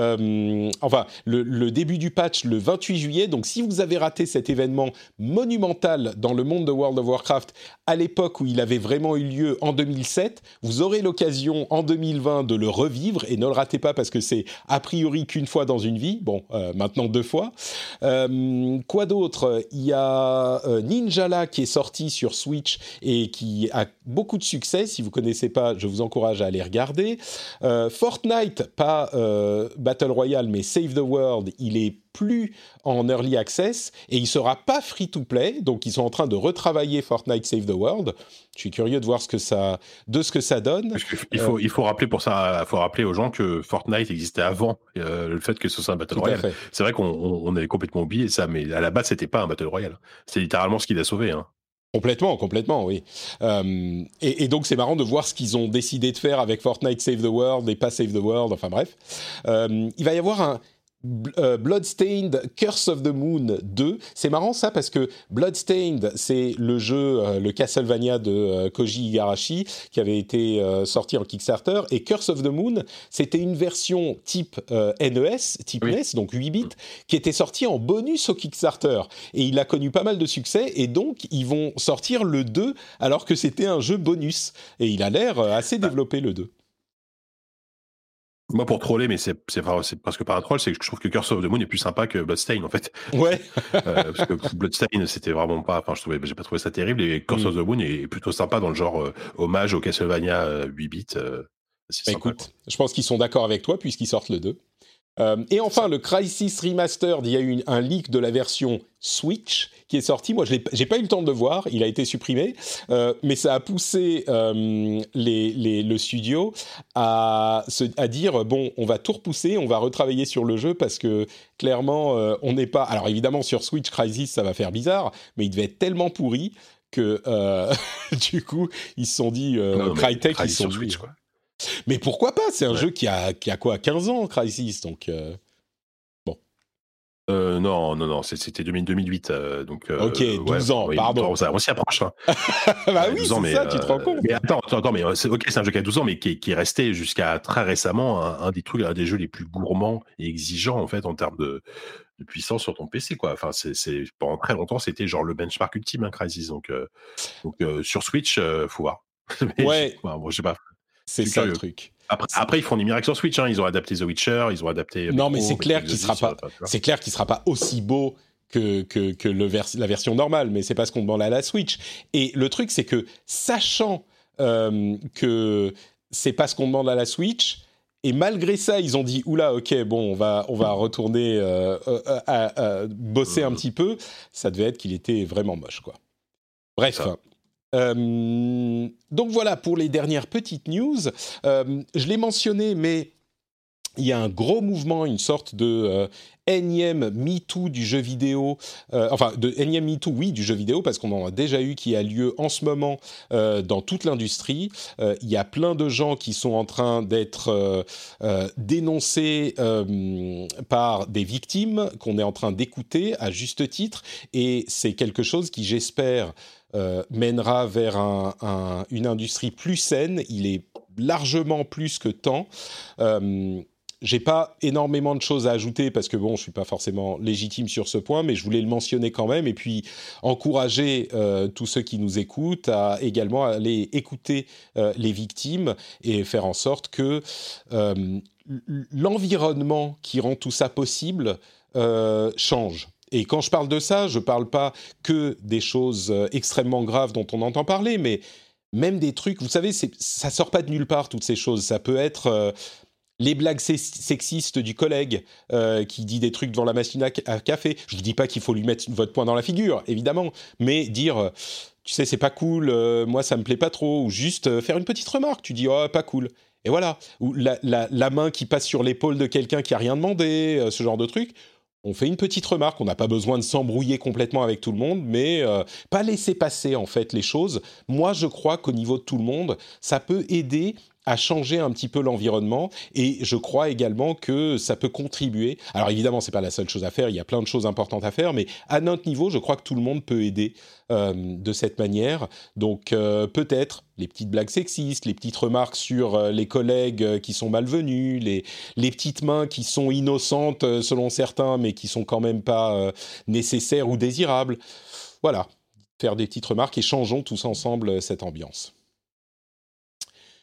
Speaker 2: le début du patch le 28 juillet. Donc si vous avez raté cet événement monumental dans le monde de World of Warcraft à l'époque où il avait vraiment eu lieu en 2007, vous aurez l'occasion en 2020 de le revivre, et ne le ratez pas parce que c'est a priori qu'une fois dans une vie. Bon, maintenant 2 fois. Quoi d'autre ? Il y a Ninjala qui est sorti sur Switch et qui a beaucoup de succès. Si vous ne connaissez pas, je vous encourage à aller regarder. Fortnite, pas Battle Royale, mais Save the World, il est plus en early access et il sera pas free to play. Donc ils sont en train de retravailler Fortnite Save the World. Je suis curieux de voir ce que ça donne.
Speaker 3: Il faut rappeler pour ça, faut rappeler aux gens que Fortnite existait avant le fait que ce soit un Battle Royale. C'est vrai qu'on avait complètement oublié ça, mais à la base c'était pas un Battle Royale. C'est littéralement ce qui l'a sauvé. Hein.
Speaker 2: Complètement, oui. Et donc c'est marrant de voir ce qu'ils ont décidé de faire avec Fortnite Save the World et pas Save the World. Enfin bref, il va y avoir un Bloodstained Curse of the Moon 2. C'est marrant ça parce que Bloodstained, c'est le jeu, le Castlevania de Koji Igarashi qui avait été sorti en Kickstarter, et Curse of the Moon, c'était une version type NES, type NES, donc 8 bits, qui était sortie en bonus au Kickstarter. Et il a connu pas mal de succès, et donc ils vont sortir le 2 alors que c'était un jeu bonus. Et il a l'air assez développé, le 2.
Speaker 3: Moi, pour troller, mais c'est presque pas un troll, c'est que je trouve que Curse of the Moon est plus sympa que Bloodstained, en fait.
Speaker 2: Ouais.
Speaker 3: Parce que Bloodstained, c'était vraiment pas, j'ai pas trouvé ça terrible, et Curse of the Moon est plutôt sympa dans le genre hommage au Castlevania 8 bits. C'est sympa,
Speaker 2: écoute, je pense qu'ils sont d'accord avec toi puisqu'ils sortent le 2. Et enfin, le Crysis Remastered, il y a eu un leak de la version Switch qui est sorti. Moi, j'ai pas eu le temps de le voir, il a été supprimé, mais ça a poussé le studio à dire bon, on va tout repousser, on va retravailler sur le jeu parce que clairement, on n'est pas. Alors évidemment, sur Switch, Crysis, ça va faire bizarre, mais il devait être tellement pourri que du coup, ils se sont dit Crytek, ils se sont dit. Switch, quoi. Mais pourquoi pas? C'est un jeu qui a quoi, 15 ans, Crysis, donc bon.
Speaker 3: Non, c'était 2008, donc...
Speaker 2: ok, 12 ans, pardon.
Speaker 3: On s'y approche, hein.
Speaker 2: Bah oui, c'est ça, tu te rends compte.
Speaker 3: Mais attends, mais c'est un jeu qui a 12 ans, mais qui est resté jusqu'à très récemment un des jeux les plus gourmands et exigeants, en fait, en termes de puissance sur ton PC, quoi. Enfin, pendant très longtemps, c'était genre le benchmark ultime, hein, Crysis, donc sur Switch, faut voir.
Speaker 2: Ouais.
Speaker 3: Bon, je sais pas.
Speaker 2: C'est ça, le truc.
Speaker 3: Après, ils font des miracles sur Switch. Hein. Ils ont adapté The Witcher, ils ont adapté.
Speaker 2: Non, mais c'est clair qu'il sera pas. C'est clair qu'il sera pas aussi beau que la version normale. Mais c'est pas ce qu'on demande à la Switch. Et le truc, c'est que sachant que c'est pas ce qu'on demande à la Switch, et malgré ça, ils ont dit oula, ok, bon, on va retourner bosser un petit peu. Ça devait être qu'il était vraiment moche, quoi. Bref. Donc voilà pour les dernières petites news. Je l'ai mentionné, mais il y a un gros mouvement, une sorte de énième MeToo du jeu vidéo, de énième MeToo, oui, du jeu vidéo, parce qu'on en a déjà eu qui a lieu en ce moment dans toute l'industrie. Il y a plein de gens qui sont en train d'être dénoncés par des victimes qu'on est en train d'écouter à juste titre, et c'est quelque chose qui, j'espère, mènera vers une industrie plus saine. Il est largement plus que temps. J'ai pas énormément de choses à ajouter parce que bon, je suis pas forcément légitime sur ce point, mais je voulais le mentionner quand même et puis encourager tous ceux qui nous écoutent à également aller écouter les victimes et faire en sorte que l'environnement qui rend tout ça possible change. Et quand je parle de ça, je ne parle pas que des choses extrêmement graves dont on entend parler, mais même des trucs, vous savez, ça ne sort pas de nulle part, toutes ces choses. Ça peut être les blagues sexistes du collègue qui dit des trucs devant la machine à café. Je ne vous dis pas qu'il faut lui mettre votre poing dans la figure, évidemment, mais dire, tu sais, c'est pas cool, moi ça me plaît pas trop, ou juste faire une petite remarque, tu dis, oh, pas cool. Et voilà, ou la main qui passe sur l'épaule de quelqu'un qui a rien demandé, ce genre de truc. On fait une petite remarque, on n'a pas besoin de s'embrouiller complètement avec tout le monde, mais pas laisser passer en fait les choses. Moi, je crois qu'au niveau de tout le monde, ça peut aider à changer un petit peu l'environnement, et je crois également que ça peut contribuer. Alors évidemment, c'est pas la seule chose à faire, il y a plein de choses importantes à faire, mais à notre niveau, je crois que tout le monde peut aider de cette manière. Donc peut-être les petites blagues sexistes, les petites remarques sur les collègues qui sont malvenus, les petites mains qui sont innocentes selon certains, mais qui sont quand même pas nécessaires ou désirables. Voilà, faire des petites remarques et changeons tous ensemble cette ambiance.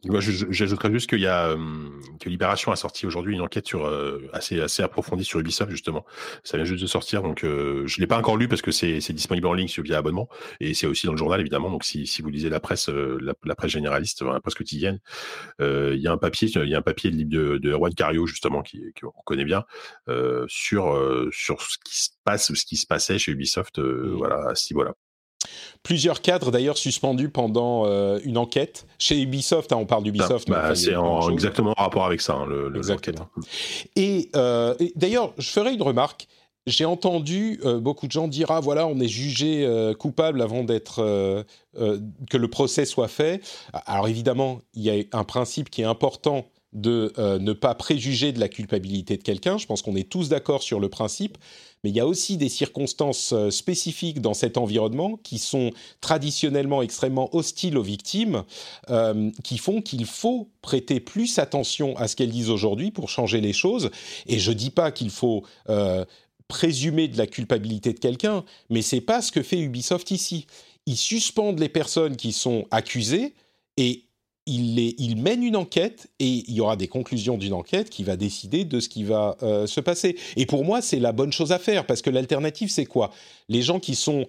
Speaker 3: Moi, j'ajouterais juste qu'il y a que Libération a sorti aujourd'hui une enquête sur assez approfondie sur Ubisoft justement. Ça vient juste de sortir, donc je l'ai pas encore lu parce que c'est disponible en ligne via abonnement et c'est aussi dans le journal évidemment. Donc si vous lisez la presse la presse généraliste, la presse quotidienne, il y a un papier de Erwan Cario justement qu'on connaît bien sur ce qui se passait chez Ubisoft voilà à ce niveau-là.
Speaker 2: Plusieurs cadres d'ailleurs suspendus pendant une enquête. Chez Ubisoft, on parle d'Ubisoft.
Speaker 3: C'est exactement en rapport avec ça, l'enquête.
Speaker 2: Et d'ailleurs, je ferai une remarque. J'ai entendu beaucoup de gens dire « Ah voilà, on est jugé coupable avant que le procès soit fait ». Alors évidemment, il y a un principe qui est important de ne pas préjuger de la culpabilité de quelqu'un. Je pense qu'on est tous d'accord sur le principe. Mais il y a aussi des circonstances spécifiques dans cet environnement qui sont traditionnellement extrêmement hostiles aux victimes, qui font qu'il faut prêter plus attention à ce qu'elles disent aujourd'hui pour changer les choses. Et je ne dis pas qu'il faut présumer de la culpabilité de quelqu'un, mais ce n'est pas ce que fait Ubisoft ici. Ils suspendent les personnes qui sont accusées et il mène une enquête et il y aura des conclusions d'une enquête qui va décider de ce qui va se passer. Et pour moi, c'est la bonne chose à faire parce que l'alternative, c'est quoi ? Les gens qui sont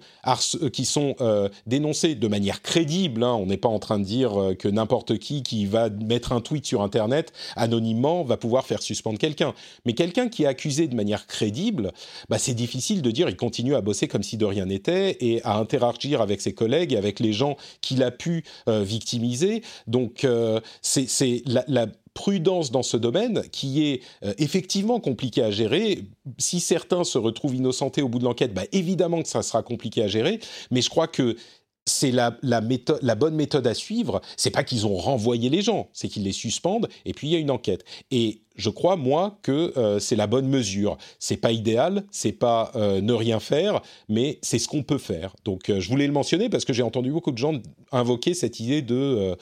Speaker 2: dénoncés de manière crédible, hein, on n'est pas en train de dire que n'importe qui va mettre un tweet sur Internet anonymement va pouvoir faire suspendre quelqu'un. Mais quelqu'un qui est accusé de manière crédible, c'est difficile de dire il continue à bosser comme si de rien n'était et à interagir avec ses collègues et avec les gens qu'il a pu victimiser. Donc, c'est la prudence dans ce domaine qui est effectivement compliqué à gérer. Si certains se retrouvent innocentés au bout de l'enquête, évidemment que ça sera compliqué à gérer, mais je crois que c'est la bonne méthode à suivre. C'est pas qu'ils ont renvoyé les gens, c'est qu'ils les suspendent et puis il y a une enquête. Et je crois, moi, que c'est la bonne mesure. C'est pas idéal, c'est pas ne rien faire, mais c'est ce qu'on peut faire. Donc, je voulais le mentionner parce que j'ai entendu beaucoup de gens invoquer cette idée de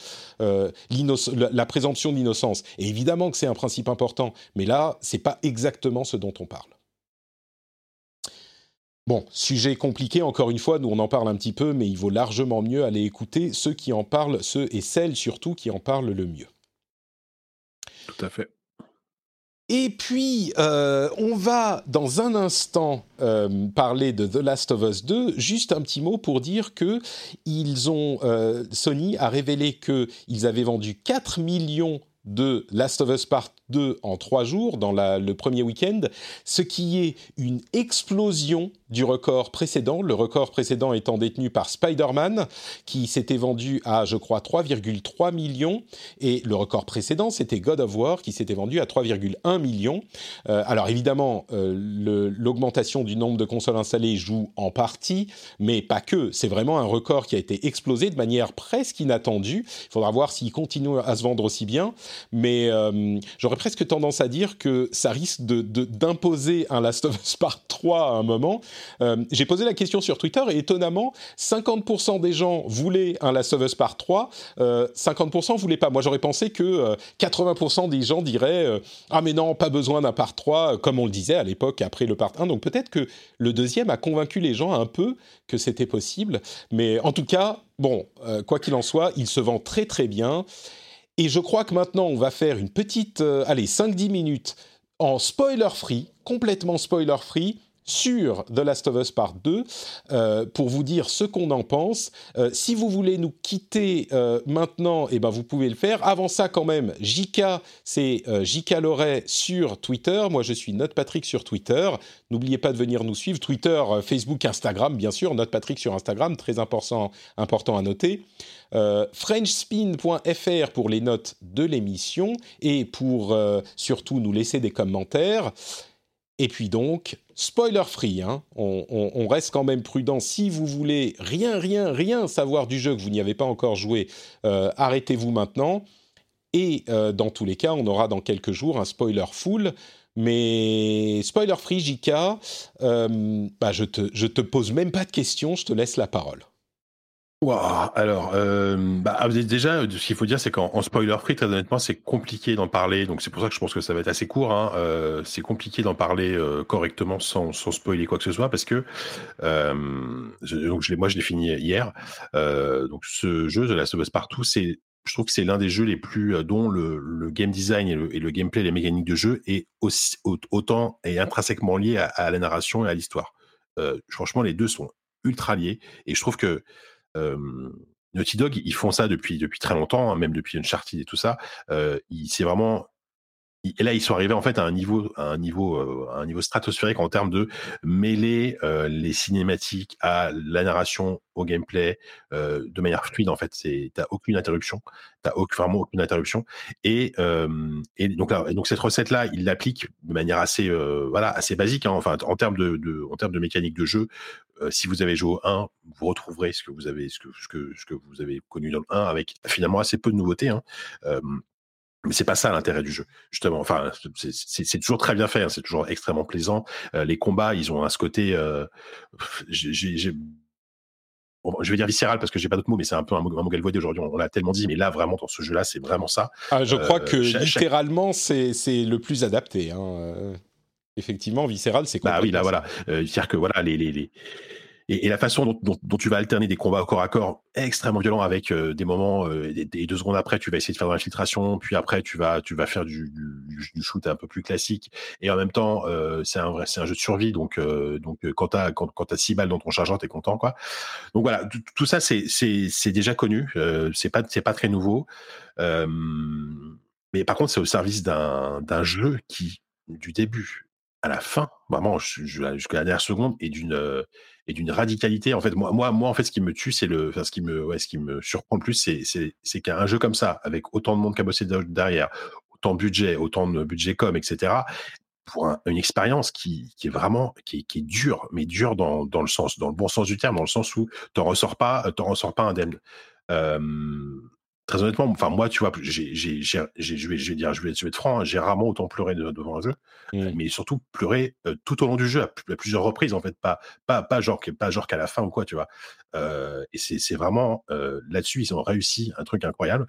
Speaker 2: la présomption d'innocence. Et évidemment que c'est un principe important, mais là, c'est pas exactement ce dont on parle. Bon, sujet compliqué, encore une fois, nous on en parle un petit peu, mais il vaut largement mieux aller écouter ceux qui en parlent, ceux et celles surtout qui en parlent le mieux.
Speaker 3: Tout à fait.
Speaker 2: Et puis, on va dans un instant parler de The Last of Us 2. Juste un petit mot pour dire que Sony a révélé qu'ils avaient vendu 4 millions de Last of Us Part 2 en 3 jours, dans le premier week-end, ce qui est une explosion du record précédent, le record précédent étant détenu par Spider-Man, qui s'était vendu à, je crois, 3,3 millions, et le record précédent, c'était God of War, qui s'était vendu à 3,1 millions. Alors évidemment, l'augmentation du nombre de consoles installées joue en partie, mais pas que, c'est vraiment un record qui a été explosé de manière presque inattendue. Il faudra voir s'il continue à se vendre aussi bien, mais j'aurais presque tendance à dire que ça risque d'imposer un Last of Us Part 3 à un moment. J'ai posé la question sur Twitter et étonnamment, 50% des gens voulaient un Last of Us Part 3, 50% voulaient pas. Moi, j'aurais pensé que 80% des gens diraient ah mais non, pas besoin d'un Part 3, comme on le disait à l'époque après le Part 1. Donc peut-être que le deuxième a convaincu les gens un peu que c'était possible. Mais en tout cas, bon, quoi qu'il en soit, il se vend très très bien. Et je crois que maintenant, on va faire une petite, 5-10 minutes en spoiler-free, complètement spoiler-free, sur The Last of Us Part 2, pour vous dire ce qu'on en pense. Si vous voulez nous quitter maintenant, vous pouvez le faire. Avant ça, quand même, JK, c'est JK Loret sur Twitter. Moi, je suis NotePatrick sur Twitter. N'oubliez pas de venir nous suivre. Twitter, Facebook, Instagram, bien sûr. NotePatrick sur Instagram, très important à noter. Frenchspin.fr pour les notes de l'émission et pour surtout nous laisser des commentaires. Et puis donc, spoiler free, hein, on reste quand même prudent. Si vous voulez rien savoir du jeu, que vous n'y avez pas encore joué, arrêtez-vous maintenant. Et dans tous les cas, on aura dans quelques jours un spoiler full. Mais spoiler free, JK, je te pose même pas de questions, je te laisse la parole.
Speaker 3: Wow. Alors, déjà, ce qu'il faut dire, c'est qu'en spoiler free, très honnêtement, c'est compliqué d'en parler. Donc, c'est pour ça que je pense que ça va être assez court. Hein. C'est compliqué d'en parler correctement sans spoiler quoi que ce soit, parce que je l'ai fini hier. Donc, ce jeu, The Last of Us Part 2, je trouve que c'est l'un des jeux les plus dont le game design et le gameplay, les mécaniques de jeu est aussi, autant et intrinsèquement lié à la narration et à l'histoire. Franchement, les deux sont ultra liés et je trouve que Naughty Dog, ils font ça depuis très longtemps, hein, même depuis Uncharted et tout ça. C'est vraiment et là, ils sont arrivés en fait à un niveau stratosphérique en termes de mêler les cinématiques à la narration, au gameplay, de manière fluide. En fait, t'as vraiment aucune interruption. Et donc cette recette-là, ils l'appliquent de manière assez basique. Hein, enfin, en termes de mécanique de jeu, si vous avez joué au 1, vous retrouverez ce que vous avez connu dans le 1 avec finalement assez peu de nouveautés. Hein. Mais c'est pas ça l'intérêt du jeu, justement. Enfin, c'est toujours très bien fait, hein, c'est toujours extrêmement plaisant. Les combats, ils ont ce côté, bon, je vais dire viscéral parce que j'ai pas d'autres mots, mais c'est un peu un mot galvaudé aujourd'hui. On l'a tellement dit, mais là, vraiment, dans ce jeu-là, c'est vraiment ça.
Speaker 2: Je crois que littéralement, c'est le plus adapté. Hein. Effectivement, viscéral, c'est complètement.
Speaker 3: Bah oui, là, voilà. C'est-à-dire que voilà, et la façon dont tu vas alterner des combats au corps à corps extrêmement violents avec des moments et 2 secondes après tu vas essayer de faire de l'infiltration, puis après tu vas faire du shoot un peu plus classique, et en même temps c'est un jeu de survie, donc quand t'as 6 balles dans ton chargeur, t'es content, quoi. Donc voilà, tout ça c'est déjà connu, c'est pas très nouveau, mais par contre c'est au service d'un jeu qui, du début à la fin, vraiment jusqu'à la dernière seconde, et d'une radicalité. En fait, moi en fait, ce qui me tue, ce qui me surprend le plus, c'est qu'un jeu comme ça, avec autant de monde qui a bossé derrière, autant de budget com, etc., pour une expérience qui est vraiment qui est dure, mais dure dans le bon sens du terme, dans le sens où t'en ressors pas indemne. Très honnêtement, enfin moi, tu vois, je vais être franc, hein, j'ai rarement autant pleuré devant un jeu, mais surtout pleuré tout au long du jeu à plusieurs reprises, en fait, pas genre qu'à la fin ou quoi, tu vois. Et c'est vraiment là-dessus, ils ont réussi un truc incroyable.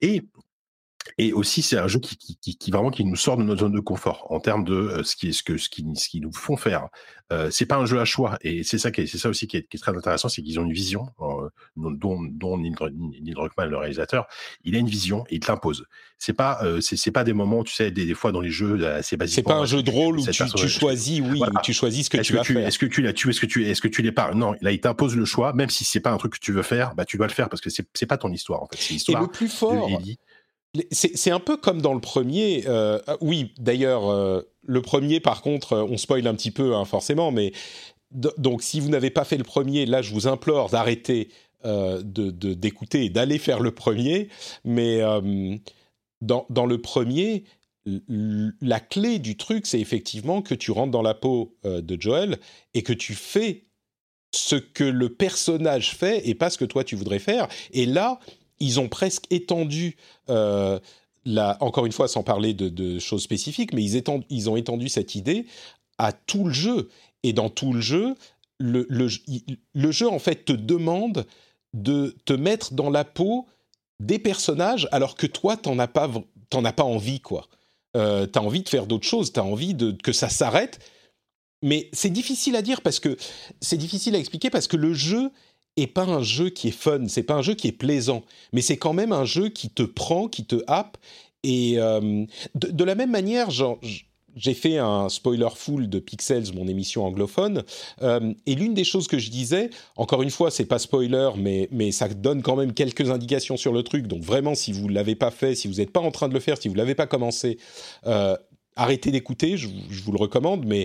Speaker 3: Et aussi, c'est un jeu qui vraiment qui nous sort de notre zone de confort en termes de ce qu'ils nous font faire. C'est pas un jeu à choix, et c'est ça aussi qui est très intéressant, c'est qu'ils ont une vision dont Neil Druckmann, le réalisateur, il a une vision et il te l'impose. C'est pas des moments, tu sais, des fois dans les jeux assez basiques.
Speaker 2: C'est pas un jeu de rôle où tu choisis, voilà, où tu choisis ce que tu vas faire.
Speaker 3: Est-ce que tu la tues, est-ce que tu l'épargnes? Non, là il t'impose le choix, même si c'est pas un truc que tu veux faire, bah tu dois le faire parce que c'est pas ton histoire, en fait. C'est l'histoire.
Speaker 2: Et le plus fort. C'est un peu comme dans le premier. Oui, d'ailleurs, le premier, par contre, on spoil un petit peu, hein, forcément. Mais donc, si vous n'avez pas fait le premier, là, je vous implore d'arrêter d'écouter et d'aller faire le premier. Mais dans le premier, la clé du truc, c'est effectivement que tu rentres dans la peau de Joel et que tu fais ce que le personnage fait et pas ce que toi tu voudrais faire. Et là, ils ont presque étendu, encore une fois sans parler de choses spécifiques, mais ils ont étendu cette idée à tout le jeu. Et dans tout le jeu, le jeu en fait te demande de te mettre dans la peau des personnages alors que toi t'en as pas envie, quoi. T'as envie de faire d'autres choses, t'as envie que ça s'arrête. Mais c'est difficile à dire c'est difficile à expliquer parce que le jeu est pas un jeu qui est fun, c'est pas un jeu qui est plaisant, mais c'est quand même un jeu qui te prend, qui te happe. Et de la même manière, j'ai fait un spoiler full de Pixels, mon émission anglophone, et l'une des choses que je disais, encore une fois, c'est pas spoiler, mais ça donne quand même quelques indications sur le truc. Donc vraiment, si vous l'avez pas fait, si vous n'êtes pas en train de le faire, si vous l'avez pas commencé, arrêtez d'écouter, je vous le recommande. Mais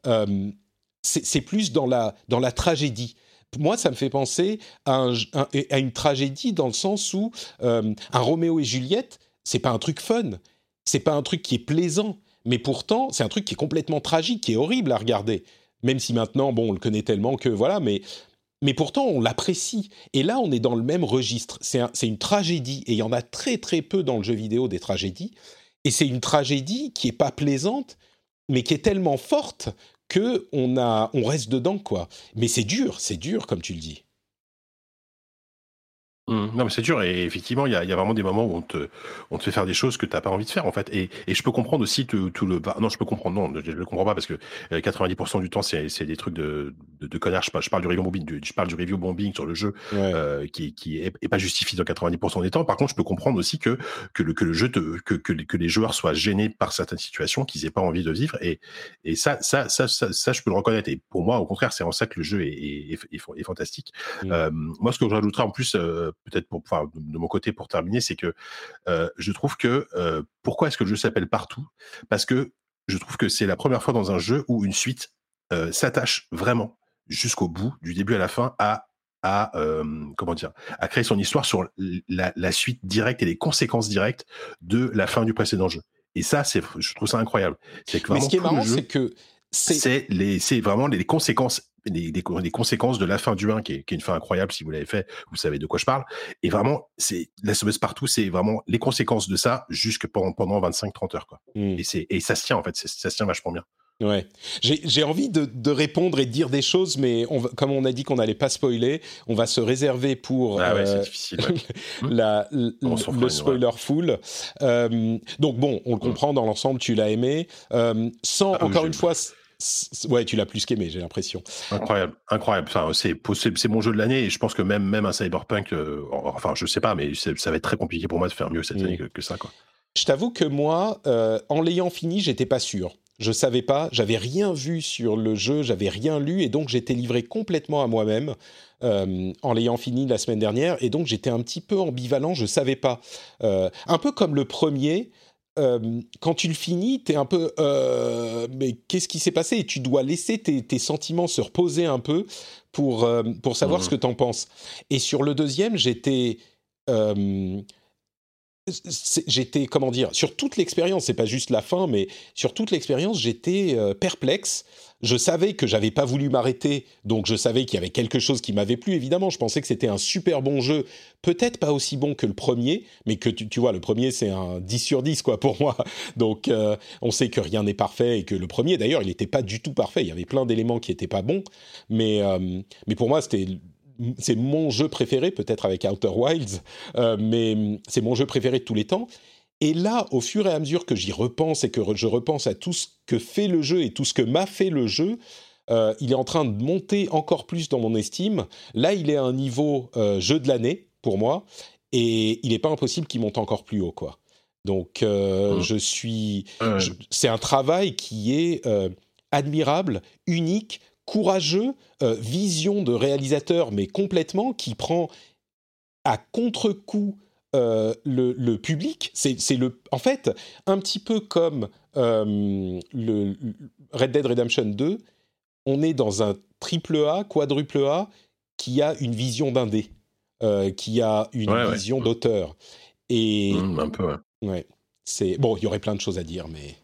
Speaker 2: c'est plus dans la tragédie. Moi, ça me fait penser à une tragédie dans le sens où un Roméo et Juliette, c'est pas un truc fun, c'est pas un truc qui est plaisant, mais pourtant, c'est un truc qui est complètement tragique, qui est horrible à regarder. Même si maintenant, bon, on le connaît tellement que voilà, mais pourtant, on l'apprécie. Et là, on est dans le même registre. C'est une tragédie, et il y en a très très peu dans le jeu vidéo des tragédies. Et c'est une tragédie qui est pas plaisante, mais qui est tellement forte que on reste dedans, quoi. Mais c'est dur comme tu le dis.
Speaker 3: Non mais c'est dur et effectivement il y a vraiment des moments où on te fait faire des choses que t'as pas envie de faire en fait et je peux comprendre aussi tout le non je peux comprendre non je le comprends pas parce que 90% du temps c'est des trucs de connards je parle du review bombing je parle du review bombing sur le jeu qui est pas justifié dans 90% des temps. Par contre je peux comprendre aussi que le jeu que les joueurs soient gênés par certaines situations qu'ils aient pas envie de vivre et ça je peux le reconnaître et pour moi au contraire c'est en ça que le jeu est fantastique. Moi ce que je rajouterais en plus peut-être de mon côté pour terminer, c'est que je trouve que pourquoi est-ce que le jeu s'appelle Partout ? Parce que je trouve que c'est la première fois dans un jeu où une suite s'attache vraiment jusqu'au bout, du début à la fin, à créer son histoire sur la suite directe et les conséquences directes de la fin du précédent jeu. Et ça, je trouve ça incroyable. C'est que
Speaker 2: mais ce qui est marrant, c'est que
Speaker 3: c'est vraiment les conséquences, les conséquences de la fin du 1 qui est une fin incroyable. Si vous l'avez fait, vous savez de quoi je parle. Et vraiment, c'est la sauveuse partout, c'est vraiment les conséquences de ça jusque pendant 25-30 heures, quoi. Et ça se tient, en fait, ça se tient vachement bien.
Speaker 2: Ouais, j'ai envie de répondre et de dire des choses, mais comme on a dit qu'on n'allait pas spoiler, on va se réserver pour
Speaker 3: c'est difficile,
Speaker 2: le spoiler full. Donc bon, on le comprend dans l'ensemble, tu l'as aimé. Encore une fois, ouais, tu l'as plus qu'aimé, j'ai l'impression.
Speaker 3: Incroyable. Enfin, c'est mon jeu de l'année et je pense que même un Cyberpunk, enfin, je sais pas, mais ça va être très compliqué pour moi de faire mieux cette année que ça, quoi.
Speaker 2: Je t'avoue que moi, en l'ayant fini, j'étais pas sûr. Je savais pas, j'avais rien vu sur le jeu, j'avais rien lu et donc j'étais livré complètement à moi-même en l'ayant fini la semaine dernière et donc j'étais un petit peu ambivalent, je savais pas. Un peu comme le premier, quand tu le finis, t'es un peu mais qu'est-ce qui s'est passé et tu dois laisser tes sentiments se reposer un peu pour savoir ce que t'en penses. Et sur le deuxième, j'étais comment dire, sur toute l'expérience, c'est pas juste la fin, mais sur toute l'expérience, j'étais perplexe. Je savais que j'avais pas voulu m'arrêter, donc je savais qu'il y avait quelque chose qui m'avait plu, évidemment. Je pensais que c'était un super bon jeu, peut-être pas aussi bon que le premier, mais que tu vois, le premier, c'est un 10 sur 10, quoi, pour moi. Donc, on sait que rien n'est parfait et que le premier, d'ailleurs, il n'était pas du tout parfait. Il y avait plein d'éléments qui étaient pas bons, mais pour moi, c'est mon jeu préféré, peut-être avec Outer Wilds, mais c'est mon jeu préféré de tous les temps. Et là, au fur et à mesure que j'y repense et que je repense à tout ce que fait le jeu et tout ce que m'a fait le jeu, il est en train de monter encore plus dans mon estime. Là, il est à un niveau jeu de l'année, pour moi, et il n'est pas impossible qu'il monte encore plus haut, quoi. Donc, c'est un travail qui est admirable, unique, courageux, vision de réalisateur, mais complètement, qui prend à contre-coup le public. C'est en fait, un petit peu comme le Red Dead Redemption 2, on est dans un triple A, quadruple A, qui a une vision d'indé, qui a une vision d'auteur. Et,
Speaker 3: un peu,
Speaker 2: ouais. Bon, il y aurait plein de choses à dire, mais...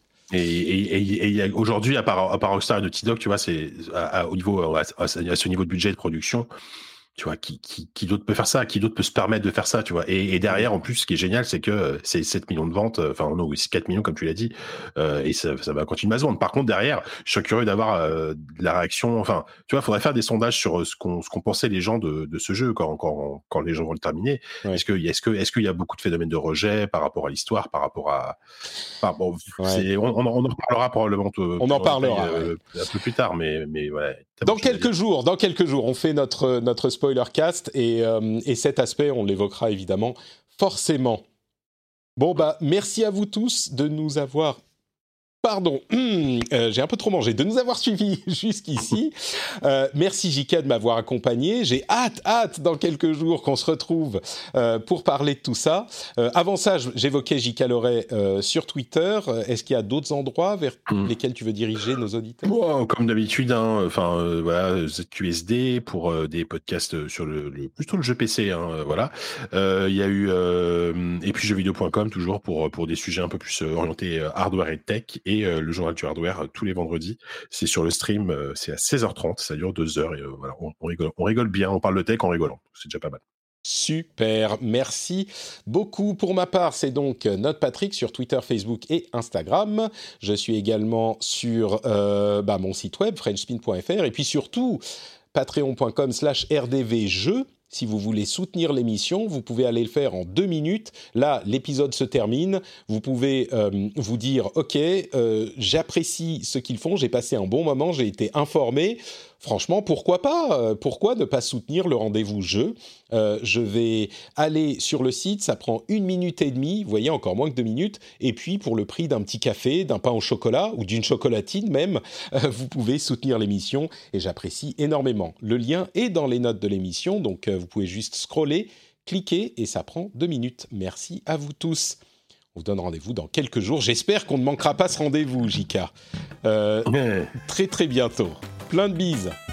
Speaker 3: Et aujourd'hui, à part Rockstar et Naughty Dog, tu vois, c'est à ce niveau de budget de production, tu vois, qui d'autre peut faire ça, qui d'autre peut se permettre de faire ça, tu vois. Et derrière, en plus, ce qui est génial, c'est que c'est 7 millions de ventes, enfin non, c'est 4 millions comme tu l'as dit, et ça va continuer à se vendre. Par contre, derrière, je suis curieux d'avoir la réaction. Enfin, tu vois, il faudrait faire des sondages sur ce qu'on pensait les gens de ce jeu quand les gens vont le terminer. Ouais. Est-ce qu'il y a beaucoup de phénomènes de rejet par rapport à l'histoire, par rapport à... Enfin, bon, on en reparlera probablement.
Speaker 2: On en parlera
Speaker 3: un peu plus tard, mais ouais.
Speaker 2: Dans quelques jours, on fait notre spoiler cast et cet aspect, on l'évoquera évidemment forcément. Bon merci à vous tous de nous avoir... Pardon, j'ai un peu trop mangé, de nous avoir suivis jusqu'ici. Merci JK de m'avoir accompagné. J'ai hâte dans quelques jours qu'on se retrouve pour parler de tout ça. Avant ça, j'évoquais JK Loret sur Twitter. Est-ce qu'il y a d'autres endroits vers lesquels tu veux diriger nos auditeurs ?
Speaker 3: Bon, comme d'habitude, voilà, ZQSD pour des podcasts sur plutôt le jeu PC, voilà. Il y a eu et puis jeuxvideo.com toujours pour des sujets un peu plus orientés hardware et tech. Et le journal du hardware tous les vendredis, c'est sur le stream, c'est à 16h30, ça dure 2 heures et voilà, on rigole bien, on parle de tech en rigolant, c'est déjà pas mal.
Speaker 2: Super, merci beaucoup. Pour ma part, c'est donc NotePatrick sur Twitter, Facebook et Instagram. Je suis également sur mon site web, frenchspin.fr, et puis surtout patreon.com/rdvjeux. si vous voulez soutenir l'émission, vous pouvez aller le faire en 2 minutes. Là, l'épisode se termine. Vous pouvez vous dire « Ok, j'apprécie ce qu'ils font, j'ai passé un bon moment, j'ai été informé. » Franchement, pourquoi pas ? Pourquoi ne pas soutenir le rendez-vous jeu ? Je vais aller sur le site, ça prend 1 minute et demie, vous voyez, encore moins que 2 minutes. Et puis, pour le prix d'un petit café, d'un pain au chocolat ou d'une chocolatine même, vous pouvez soutenir l'émission et j'apprécie énormément. Le lien est dans les notes de l'émission, donc vous pouvez juste scroller, cliquer et ça prend 2 minutes. Merci à vous tous. On vous donne rendez-vous dans quelques jours. J'espère qu'on ne manquera pas ce rendez-vous, Jika. Très très bientôt. Plein de bises.